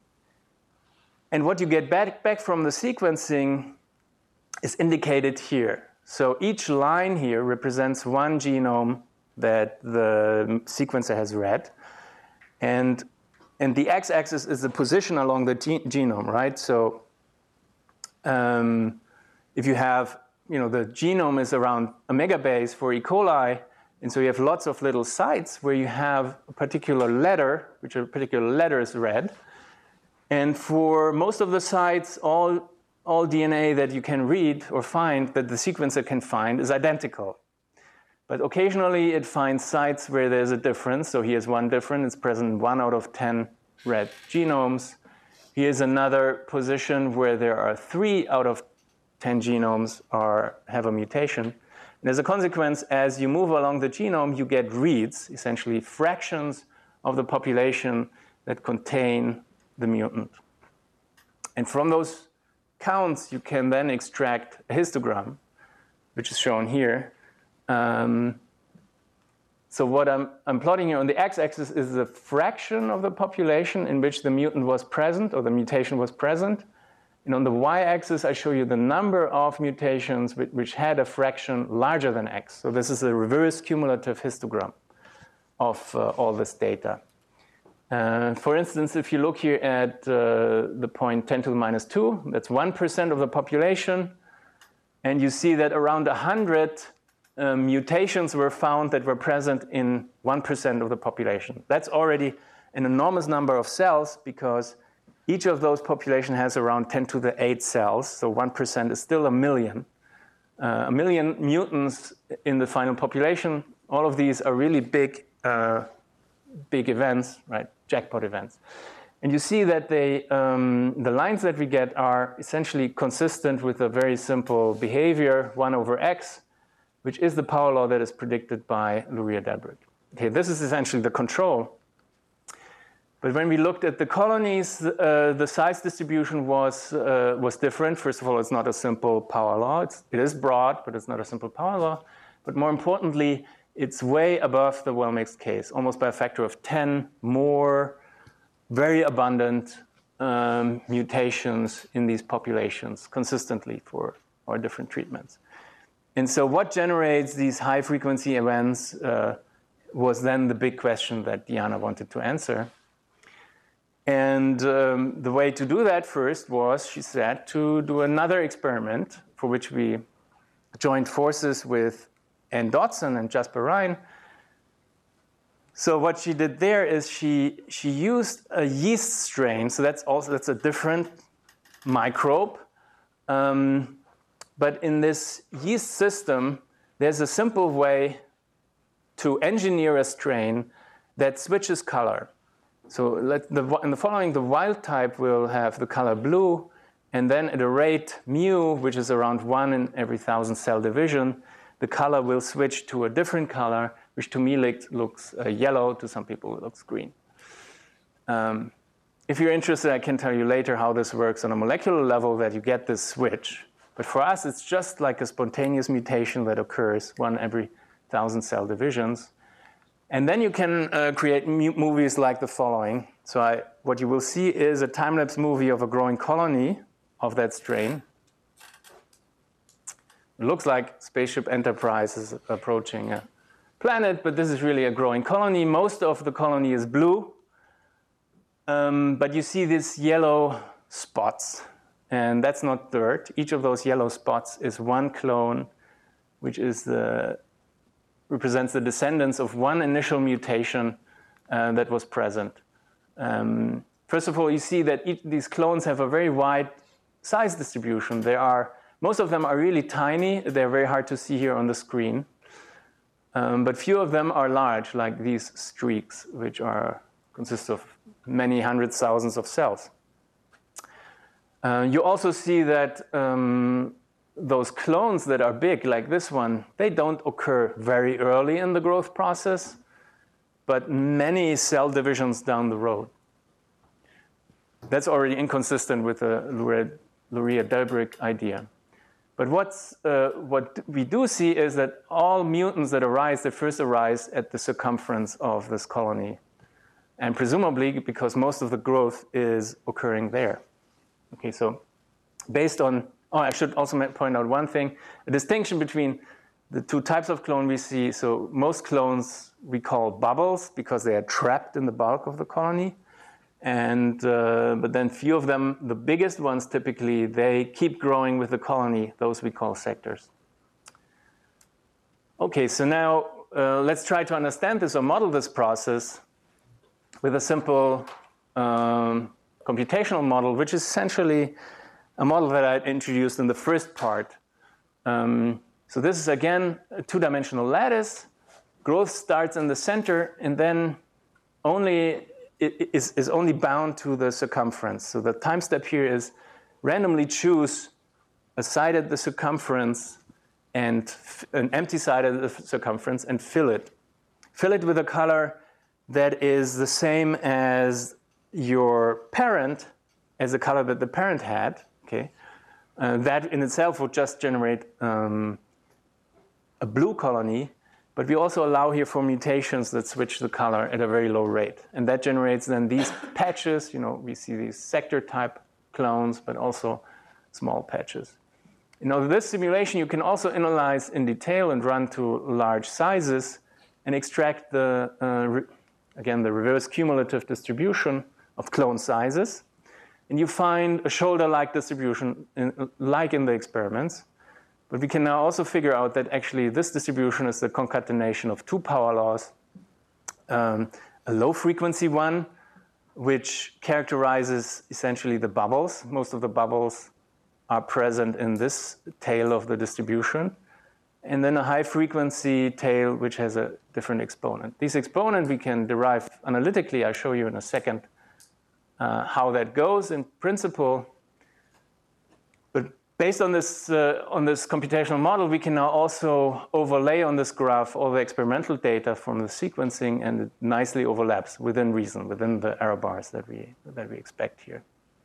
And what you get back, back from the sequencing is indicated here. So each line here represents one genome that the sequencer has read. And, and the x-axis is the position along the genome, right? So um, if you have, you know, the genome is around a megabase for E. coli, and so you have lots of little sites where you have a particular letter, which a particular letter is read. And for most of the sites, all, all D N A that you can read or find, that the sequencer can find, is identical. But occasionally it finds sites where there's a difference. So here's one difference. It's present in one out of ten read genomes. Here's another position where there are three out of ten genomes are, have a mutation. And as a consequence, as you move along the genome, you get reads, essentially fractions of the population that contain the mutant. And from those counts, you can then extract a histogram, which is shown here. Um, so what I'm, I'm plotting here on the x-axis is the fraction of the population in which the mutant was present, or the mutation was present. And on the y-axis, I show you the number of mutations which, which had a fraction larger than x. So this is a reverse cumulative histogram of uh, all this data. Uh, for instance, if you look here at uh, the point ten to the minus two, that's one percent of the population. And you see that around one hundred uh, mutations were found that were present in one percent of the population. That's already an enormous number of cells, because each of those population has around ten to the eight cells. So one percent is still a million. Uh, a million mutants in the final population. All of these are really big, uh, big events, right? Jackpot events. And you see that they, um, the lines that we get are essentially consistent with a very simple behavior, one over x, which is the power law that is predicted by Luria-Delbrück. Okay, this is essentially the control. But when we looked at the colonies, uh, the size distribution was, uh, was different. First of all, it's not a simple power law. It's, it is broad, but it's not a simple power law. But more importantly, it's way above the well-mixed case, almost by a factor of ten more very abundant um, mutations in these populations consistently for our different treatments. And so what generates these high-frequency events uh, was then the big question that Diana wanted to answer. And um, the way to do that first was, she said, to do another experiment for which we joined forces with Ann Dodson and Jasper Ryan. So what she did there is she, she used a yeast strain. So that's also that's a different microbe. Um, but in this yeast system, there's a simple way to engineer a strain that switches color. So let the, in the following, the wild type will have the color blue, and then at a rate mu, which is around one in every thousand cell division, the color will switch to a different color, which to me looks uh, yellow, to some people it looks green. Um, if you're interested, I can tell you later how this works on a molecular level, that you get this switch. But for us, it's just like a spontaneous mutation that occurs one every thousand cell divisions. And then you can uh, create movies like the following. So I, what you will see is a time-lapse movie of a growing colony of that strain. It looks like Spaceship Enterprise is approaching a planet, but this is really a growing colony. Most of the colony is blue, um, but you see these yellow spots, and that's not dirt. Each of those yellow spots is one clone, which is the, represents the descendants of one initial mutation uh, that was present. Um, first of all, you see that each, these clones have a very wide size distribution. There are Most of them are really tiny. They're very hard to see here on the screen. Um, but few of them are large, like these streaks, which are consist of many hundreds, thousands of cells. Uh, you also see that um, those clones that are big, like this one, they don't occur very early in the growth process, but many cell divisions down the road. That's already inconsistent with the Luria-Delbrück idea. But what's, uh, what we do see is that all mutants that arise, they first arise at the circumference of this colony. And presumably because most of the growth is occurring there. Okay, so based on, oh, I should also point out one thing, a distinction between the two types of clone we see. So most clones we call bubbles because they are trapped in the bulk of the colony. And, uh, but then few of them, the biggest ones typically, they keep growing with the colony, those we call sectors. Okay, so now uh, let's try to understand this or model this process with a simple um, computational model, which is essentially a model that I introduced in the first part. Um, so this is, again, a two-dimensional lattice. Growth starts in the center, and then only it is, is only bound to the circumference. So the time step here is randomly choose a side at the circumference and an empty side at the circumference and fill it. Fill it with a color that is the same as your parent, as the color that the parent had. Okay, uh, that in itself would just generate um, a blue colony. But we also allow here for mutations that switch the color at a very low rate. And that generates then these patches. You know, we see these sector type clones, but also small patches. You know, this simulation you can also analyze in detail and run to large sizes and extract the, uh, again, the reverse cumulative distribution of clone sizes. And you find a shoulder-like distribution in, like in the experiments. But we can now also figure out that actually this distribution is the concatenation of two power laws. Um, a low-frequency one, which characterizes essentially the bubbles. Most of the bubbles are present in this tail of the distribution. And then a high-frequency tail, which has a different exponent. These exponents we can derive analytically. I'll show you in a second uh, how that goes in principle. But based on this, uh, on this computational model, we can now also overlay on this graph all the experimental data from the sequencing, and it nicely overlaps within reason, within the error bars that we, that we expect here.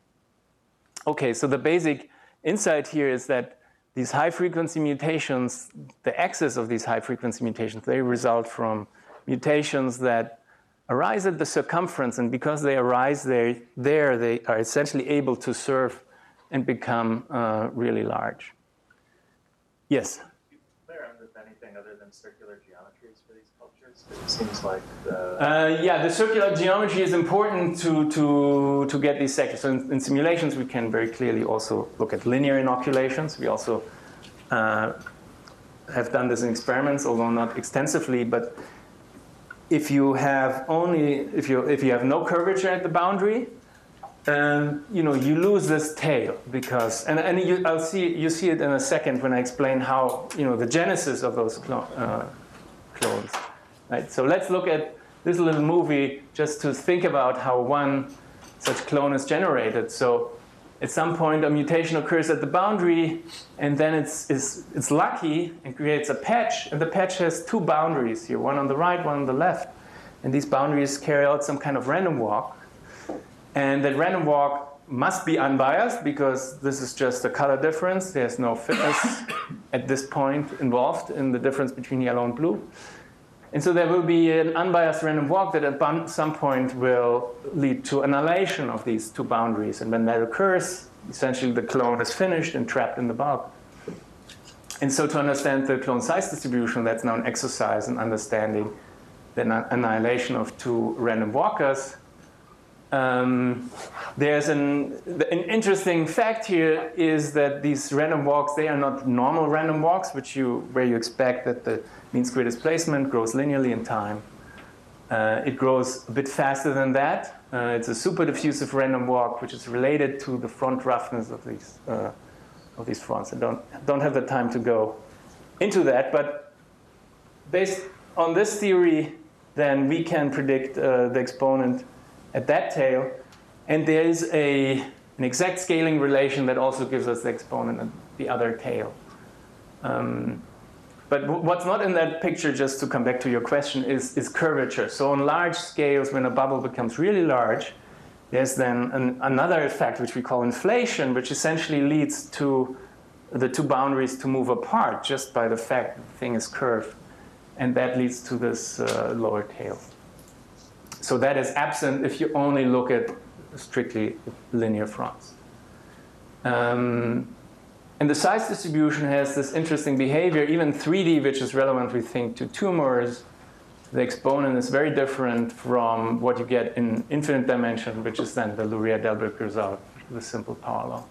Okay, so the basic insight here is that these high-frequency mutations, the axis of these high-frequency mutations, they result from mutations that arise at the circumference, and because they arise there, there they are essentially able to serve and become uh, really large. Yes? Do you play around with anything other than circular geometries for these cultures? It seems like the... Uh, yeah, the circular geometry is important to, to, to get these sectors. So in, in simulations, we can very clearly also look at linear inoculations. We also uh, have done this in experiments, although not extensively, but if you have only, if you, if you have no curvature at the boundary, um, you know, you lose this tail because, and, and you, I'll see, you see it in a second when I explain how, you know, the genesis of those clo uh, clones, right? So let's look at this little movie just to think about how one such clone is generated. So at some point, a mutation occurs at the boundary, and then it's, it's, it's lucky and creates a patch, and the patch has two boundaries here, one on the right, one on the left. And these boundaries carry out some kind of random walk. And that random walk must be unbiased, because this is just a color difference. There's no fitness at this point involved in the difference between yellow and blue. And so there will be an unbiased random walk that at some point will lead to annihilation of these two boundaries. And when that occurs, essentially the clone is finished and trapped in the bulk. And so to understand the clone size distribution, that's now an exercise in understanding the annihilation of two random walkers. Um, there's an, an interesting fact here is that these random walks, they are not normal random walks, which you, where you expect that the mean square displacement grows linearly in time. Uh, it grows a bit faster than that. Uh, it's a super diffusive random walk, which is related to the front roughness of these, uh, of these fronts. I don't, don't have the time to go into that, but based on this theory, then we can predict uh, the exponent at that tail, and there is a, an exact scaling relation that also gives us the exponent at the other tail. Um, but what's not in that picture, just to come back to your question, is, is curvature. So on large scales, when a bubble becomes really large, there's then an, another effect which we call inflation, which essentially leads to the two boundaries to move apart just by the fact that the thing is curved. And that leads to this uh, lower tail. So that is absent if you only look at strictly linear fronts. Um, and the size distribution has this interesting behavior, even three D, which is relevant, we think, to tumors. The exponent is very different from what you get in infinite dimension, which is then the Luria-Delbrück result, the simple power law.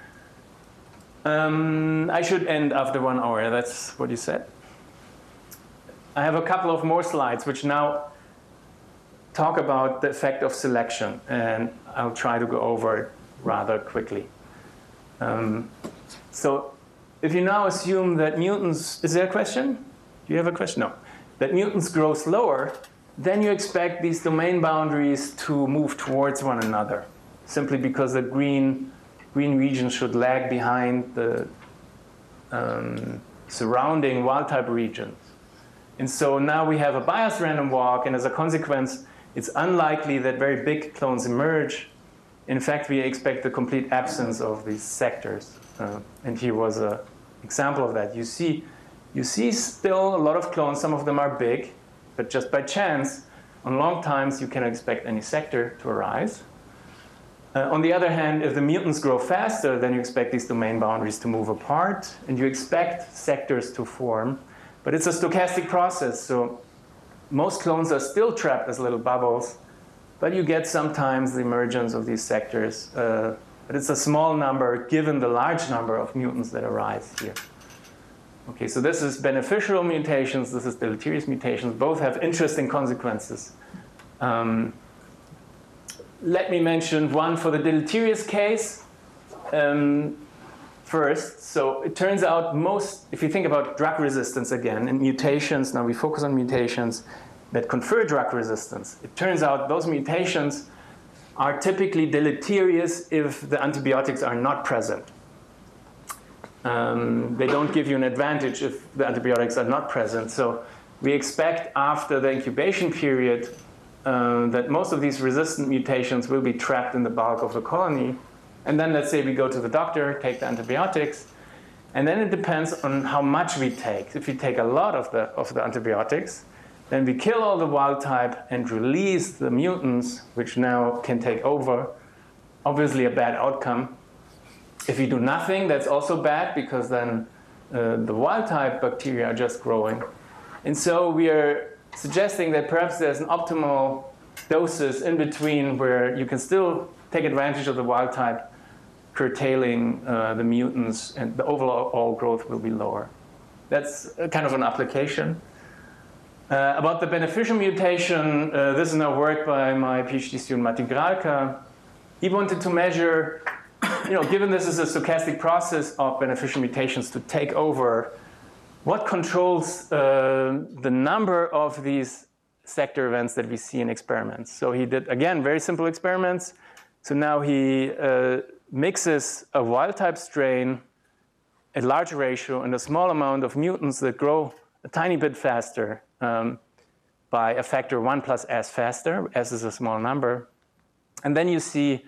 Um, I should end after one hour. That's what you said. I have a couple of more slides, which now talk about the effect of selection, and I'll try to go over it rather quickly. Um, so if you now assume that mutants, is there a question? Do you have a question? No. That mutants grow slower, then you expect these domain boundaries to move towards one another, simply because the green, green region should lag behind the um, surrounding wild-type regions. And so now we have a biased random walk, and as a consequence, it's unlikely that very big clones emerge. In fact, we expect the complete absence of these sectors. Uh, and here was an example of that. You see, you see still a lot of clones. Some of them are big, but just by chance, on long times, you cannot expect any sector to arise. Uh, on the other hand, if the mutants grow faster, then you expect these domain boundaries to move apart, and you expect sectors to form. But it's a stochastic process, so most clones are still trapped as little bubbles, but you get sometimes the emergence of these sectors. Uh, but it's a small number given the large number of mutants that arise here. Okay, so this is beneficial mutations, this is deleterious mutations. Both have interesting consequences. Um, let me mention one for the deleterious case. Um, First, so it turns out most, if you think about drug resistance again, and mutations, now we focus on mutations that confer drug resistance. It turns out those mutations are typically deleterious if the antibiotics are not present. Um, they don't give you an advantage if the antibiotics are not present. So we expect after the incubation period uh, that most of these resistant mutations will be trapped in the bulk of the colony. And then let's say we go to the doctor, take the antibiotics, and then it depends on how much we take. If we take a lot of the, of the antibiotics, then we kill all the wild type and release the mutants, which now can take over. Obviously a bad outcome. If we do nothing, that's also bad, because then uh, the wild type bacteria are just growing. And so we are suggesting that perhaps there's an optimal doses in between where you can still take advantage of the wild type, curtailing uh, the mutants, and the overall growth will be lower. that's kind of an application. Uh, about the beneficial mutation, uh, this is now work by my PhD student Matti Grálka. He wanted to measure, you know, given this is a stochastic process of beneficial mutations to take over, what controls uh, the number of these sector events that we see in experiments. So he did, again, very simple experiments. So now he uh, mixes a wild-type strain at large ratio and a small amount of mutants that grow a tiny bit faster um, by a factor one plus S faster. S is a small number. And then you see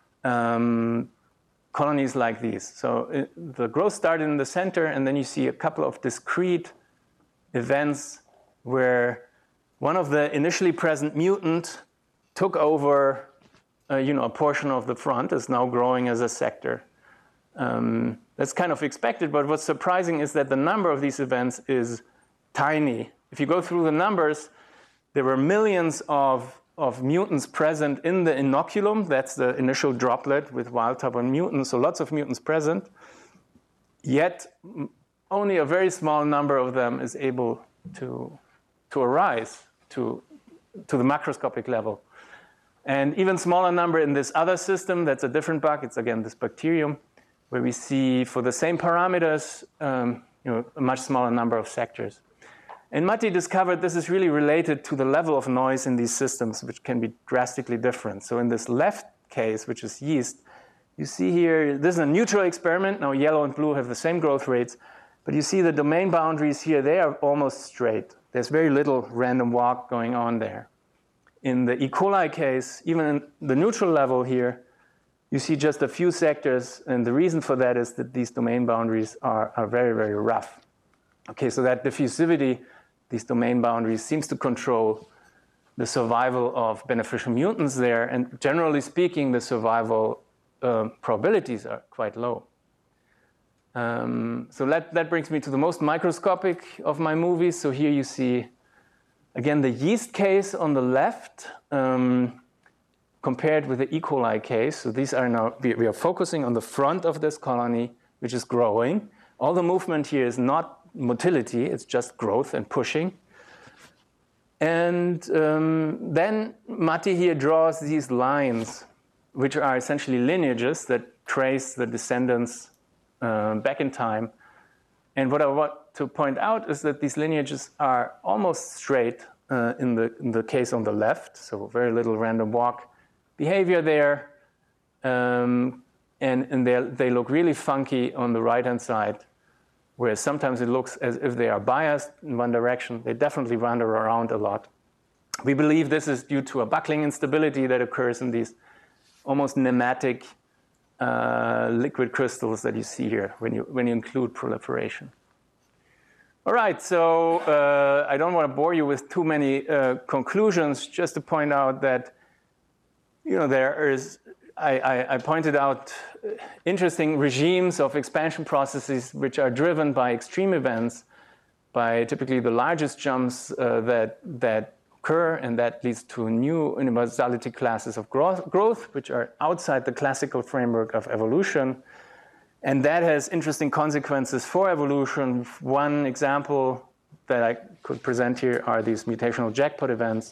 um, colonies like these. So it, the growth started in the center, and then you see a couple of discrete events where one of the initially present mutant took over uh, you know, a portion of the front, is now growing as a sector. Um, that's kind of expected, but what's surprising is that the number of these events is tiny. If you go through the numbers, there were millions of, of mutants present in the inoculum. That's the initial droplet with wild-type and mutants, so lots of mutants present. Yet, only a very small number of them is able to, to arise to, to the macroscopic level. And even smaller number in this other system, that's a different bug. It's, again, this bacterium, where we see, for the same parameters, um, you know, a much smaller number of sectors. And Matti discovered this is really related to the level of noise in these systems, which can be drastically different. So in this left case, which is yeast, you see here, this is a neutral experiment. Now yellow and blue have the same growth rates, but you see the domain boundaries here, they are almost straight. There's very little random walk going on there. In the E. coli case, even in the neutral level here, you see just a few sectors, and the reason for that is that these domain boundaries are, are very, very rough. Okay, so that diffusivity, these domain boundaries, seems to control the survival of beneficial mutants there, and generally speaking, the survival uh, probabilities are quite low. Um, so that, that brings me to the most microscopic of my movies. So here you see, again, the yeast case on the left, um, compared with the E. coli case. So these are now, we, we are focusing on the front of this colony, which is growing. All the movement here is not motility, it's just growth and pushing. And um, then Matti here draws these lines, which are essentially lineages that trace the descendants uh, back in time. And what I want to point out is that these lineages are almost straight uh, in, the, in the case on the left, so very little random walk behavior there. Um, and and they look really funky on the right-hand side, where sometimes it looks as if they are biased in one direction. They definitely wander around a lot. We believe this is due to a buckling instability that occurs in these almost nematic uh, liquid crystals that you see here when you, when you include proliferation. All right, so uh, I don't want to bore you with too many uh, conclusions, just to point out that, you know, there is, I, I, I pointed out interesting regimes of expansion processes which are driven by extreme events, by typically the largest jumps uh, that, that occur, and that leads to new universality classes of growth, growth, which are outside the classical framework of evolution. And that has interesting consequences for evolution. One example that I could present here are these mutational jackpot events,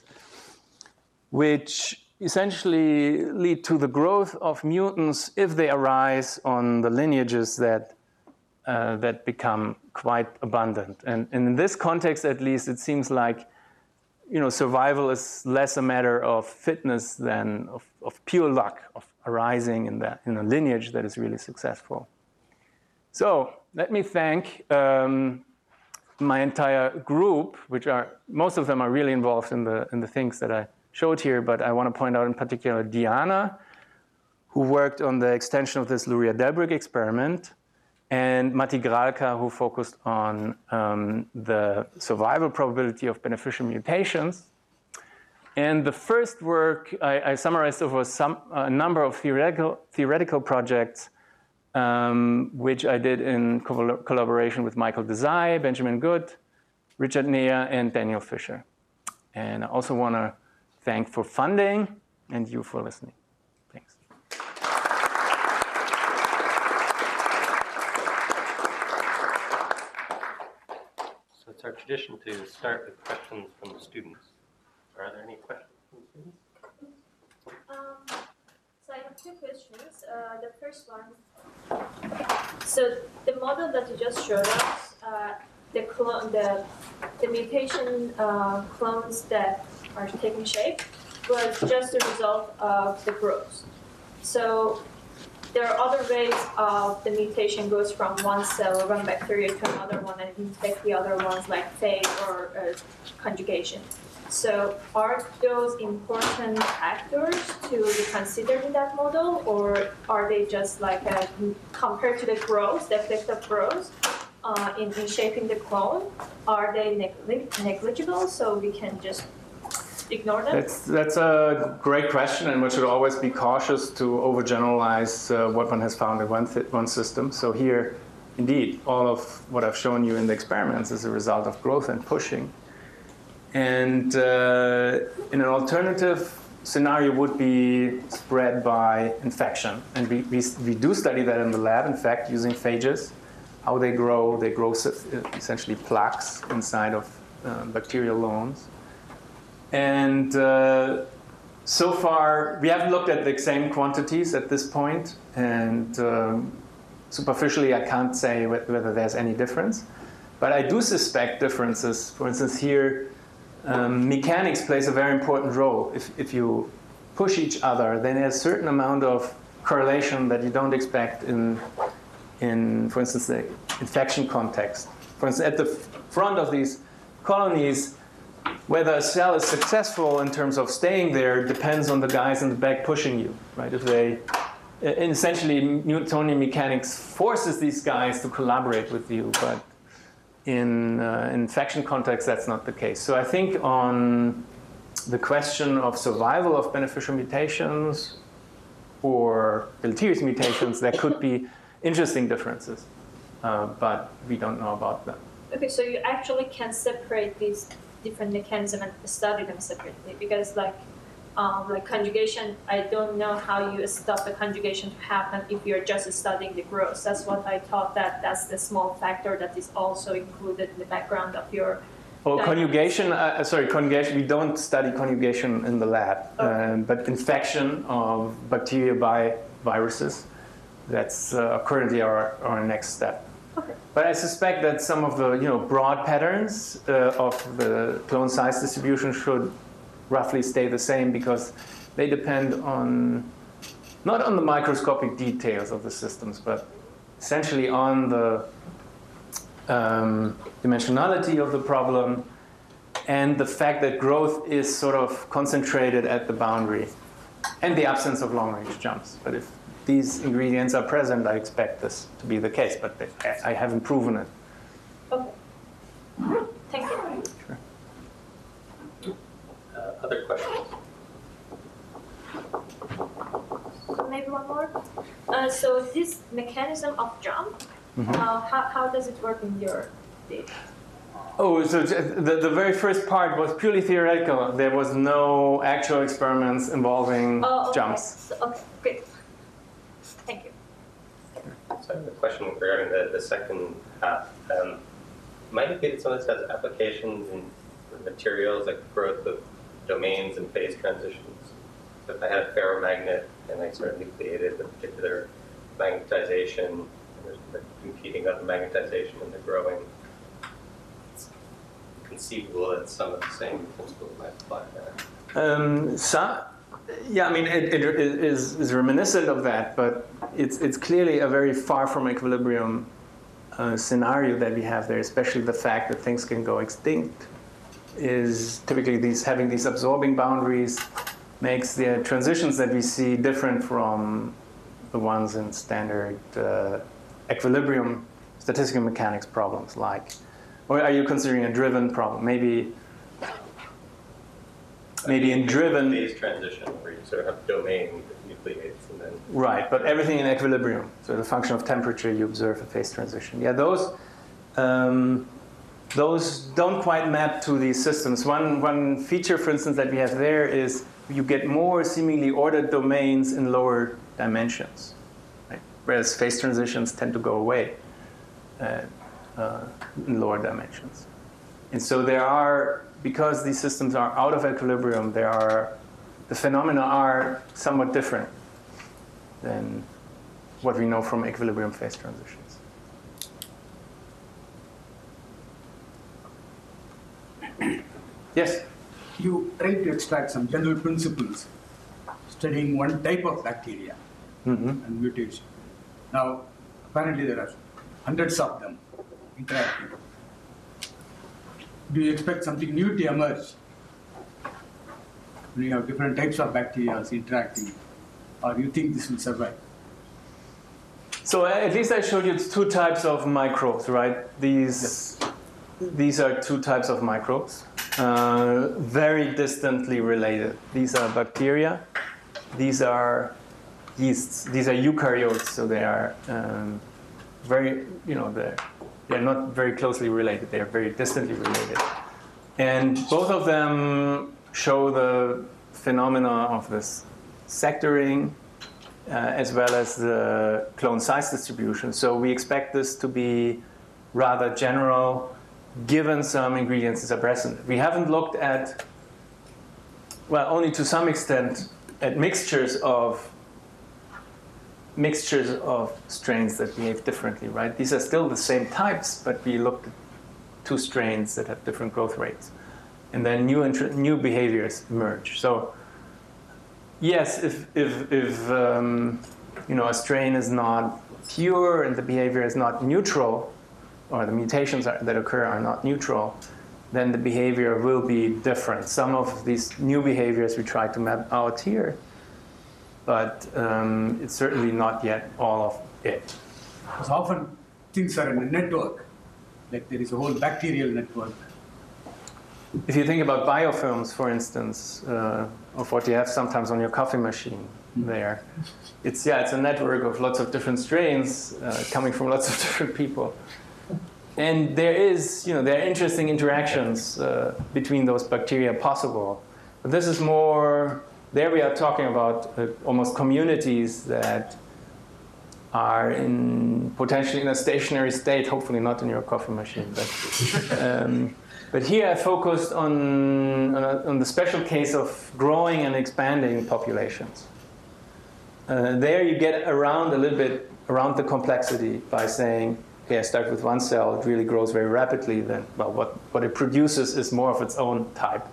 which essentially lead to the growth of mutants if they arise on the lineages that, uh, that become quite abundant. And, and in this context, at least, it seems like, you know, survival is less a matter of fitness than of, of pure luck, of arising in, that, in a lineage that is really successful. So let me thank um, my entire group, which are, most of them are really involved in the, in the things that I showed here, but I want to point out in particular Diana, who worked on the extension of this Luria-Delbrück experiment, and Matti Grálka, who focused on um, the survival probability of beneficial mutations. And the first work I, I summarized over some, a number of theoretical, theoretical projects, um, which I did in co collaboration with Michael Desai, Benjamin Good, Richard Neher, and Daniel Fisher. And I also want to thank for funding and you for listening. Thanks. tradition to start with questions from the students. Are there any questions from the students? Um, so I have two questions. Uh, the first one, so the model that you just showed us, uh, the clone, the the mutation uh, clones that are taking shape was just a result of the growth. So there are other ways of the mutation goes from one cell, one bacteria to another one and infect the other ones like phage or uh, conjugation. So are those important factors to be considered in that model, or are they just like a, compared to the growth, the effect of growth uh, in, in shaping the clone, are they negli negligible so we can just ignore them? That's, that's a great question, and one should always be cautious to overgeneralize uh, what one has found in one, one system. So here, indeed, all of what I've shown you in the experiments is a result of growth and pushing. And uh, in an alternative scenario would be spread by infection. And we, we, we do study that in the lab, in fact, using phages, how they grow. They grow essentially plaques inside of uh, bacterial loans. And uh, so far, we haven't looked at the same quantities at this point, and um, superficially, I can't say whether there's any difference. But I do suspect differences. For instance, here, um, mechanics plays a very important role. If, if you push each other, then there's a certain amount of correlation that you don't expect in, in, for instance, the infection context. For instance, at the front of these colonies, whether a cell is successful in terms of staying there depends on the guys in the back pushing you, right? If they, and essentially, Newtonian mechanics forces these guys to collaborate with you, but in uh, infection context, that's not the case. So I think on the question of survival of beneficial mutations or deleterious mutations, there could be interesting differences, uh, but we don't know about them. Okay, so you actually can separate these different mechanisms and study them separately, because like um, like conjugation, I don't know how you stop the conjugation to happen if you're just studying the growth. That's what I thought, that that's the small factor that is also included in the background of your Well, dynamics. conjugation, uh, sorry, conjugation, we don't study conjugation in the lab, Okay. um, but infection of bacteria by viruses, that's uh, currently our, our next step. Okay. But I suspect that some of the you know, broad patterns uh, of the clone size distribution should roughly stay the same, because they depend on, not on the microscopic details of the systems, but essentially on the um, dimensionality of the problem and the fact that growth is sort of concentrated at the boundary and the absence of long-range jumps. But if these ingredients are present, I expect this to be the case, but I haven't proven it. Okay. Thank you. Sure. Uh, other questions? So maybe one more. Uh, so this mechanism of jump, Mm-hmm. uh, how, how does it work in your data? Oh, so the, the very first part was purely theoretical. There was no actual experiments involving Oh, okay. jumps. So, okay, great. Thank you. So I have a question regarding the, the second half. Um, might it be that some of this has applications in materials like growth of domains and phase transitions? So if I had a ferromagnet and I sort of nucleated a particular magnetization, and there's the competing other magnetization and the growing, it's conceivable that some of the same principles might apply there. Um, so, yeah, I mean, it, it is, is reminiscent of that, but it's, it's clearly a very far from equilibrium uh, scenario that we have there, especially the fact that things can go extinct is typically these having these absorbing boundaries makes the transitions that we see different from the ones in standard uh, equilibrium statistical mechanics problems like, or are you considering a driven problem? Maybe Maybe in driven... Phase transition, where you sort of have domain that nucleates and then... Right, but everything in equilibrium. So the function of temperature, you observe a phase transition. Yeah, those um, those don't quite map to these systems. One, one feature, for instance, that we have there is you get more seemingly ordered domains in lower dimensions, right? Whereas phase transitions tend to go away uh, uh, in lower dimensions. And so there are, because these systems are out of equilibrium, there are, the phenomena are somewhat different than what we know from equilibrium phase transitions. Yes? You try to extract some general principles studying one type of bacteria Mm-hmm. and mutation. Now, apparently there are hundreds of them interacting. Do you expect something new to emerge when you have different types of bacteria interacting, or do you think this will survive? So at least I showed you two types of microbes, right? These, these are two types of microbes, uh, very distantly related. These are bacteria. These are yeasts. These are eukaryotes, so they are um, very, you know, they're, they're not very closely related. They are very distantly related. And both of them show the phenomena of this sectoring, uh, as well as the clone size distribution. So we expect this to be rather general, given some ingredients that are present. We haven't looked at, well, only to some extent, at mixtures of mixtures of strains that behave differently, right? These are still the same types, but we looked at two strains that have different growth rates. And then new new behaviors emerge. So yes, if, if, if um, you know, a strain is not pure and the behavior is not neutral, or the mutations are, that occur are not neutral, then the behavior will be different. Some of these new behaviors we try to map out here, but um, it's certainly not yet all of it. Because often things are in a network, like there is a whole bacterial network. If you think about biofilms, for instance, uh, of what you have sometimes on your coffee machine there, it's, yeah, it's a network of lots of different strains uh, coming from lots of different people. And there is, you know, there are interesting interactions uh, between those bacteria possible. But this is more, there we are talking about uh, almost communities that are in potentially in a stationary state, hopefully not in your coffee machine. But, um, but here I focused on, uh, on the special case of growing and expanding populations. Uh, there you get around a little bit, around the complexity by saying, okay, I start with one cell, it really grows very rapidly, then, well, what, what it produces is more of its own type.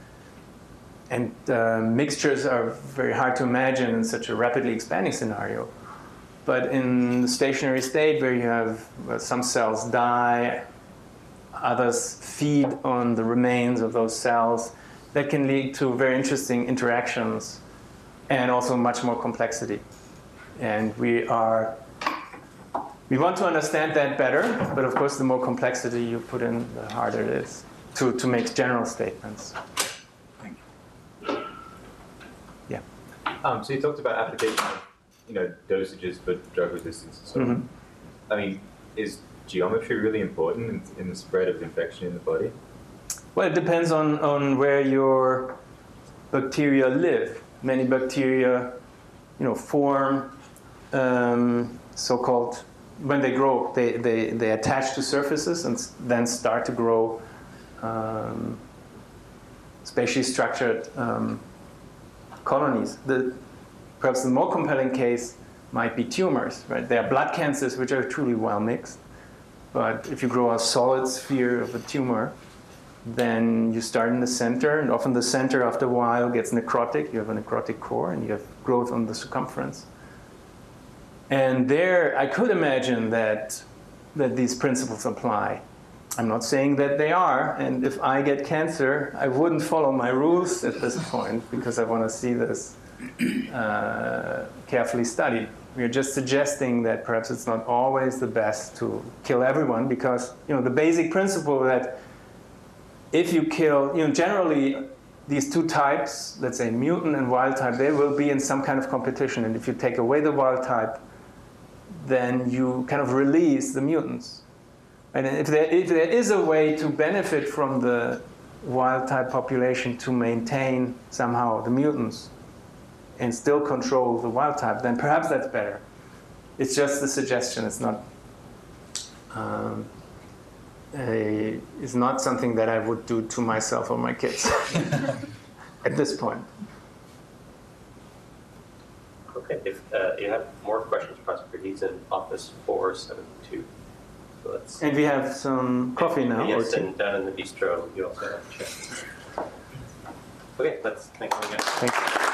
And uh, mixtures are very hard to imagine in such a rapidly expanding scenario. But in the stationary state where you have well, some cells die, others feed on the remains of those cells, that can lead to very interesting interactions and also much more complexity. And we are We want to understand that better, but of course the more complexity you put in, the harder it is to, to make general statements. Thank you. Yeah. Um, so you talked about application of, you know, dosages for drug resistance and so on. Mm-hmm. I mean, is geometry really important in, in the spread of infection in the body? Well, it depends on, on where your bacteria live. Many bacteria, you know, form um, so-called, when they grow, they, they, they attach to surfaces and then start to grow um, spatially structured um, colonies. The, perhaps the more compelling case might be tumors, right? There are blood cancers which are truly well mixed, but if you grow a solid sphere of a tumor, then you start in the center, and often the center after a while gets necrotic. You have a necrotic core, and you have growth on the circumference. And there, I could imagine that, that these principles apply. I'm not saying that they are, and if I get cancer, I wouldn't follow my rules at this point because I want to see this uh, carefully studied. We're just suggesting that perhaps it's not always the best to kill everyone because, you know, the basic principle that if you kill, you know, generally these two types, let's say mutant and wild type, they will be in some kind of competition. And if you take away the wild type, then you kind of release the mutants. And if there, if there is a way to benefit from the wild type population to maintain somehow the mutants and still control the wild type, then perhaps that's better. It's just a suggestion. It's not, um, uh, is not something that I would do to myself or my kids at this point. Okay, if uh, you have more questions, Prosper, he's in office four seventy-two. So let's. And we have some coffee now. Yes, or tea. and down in the bistro, you also have a chat. Okay, let's thank you again. Thank you.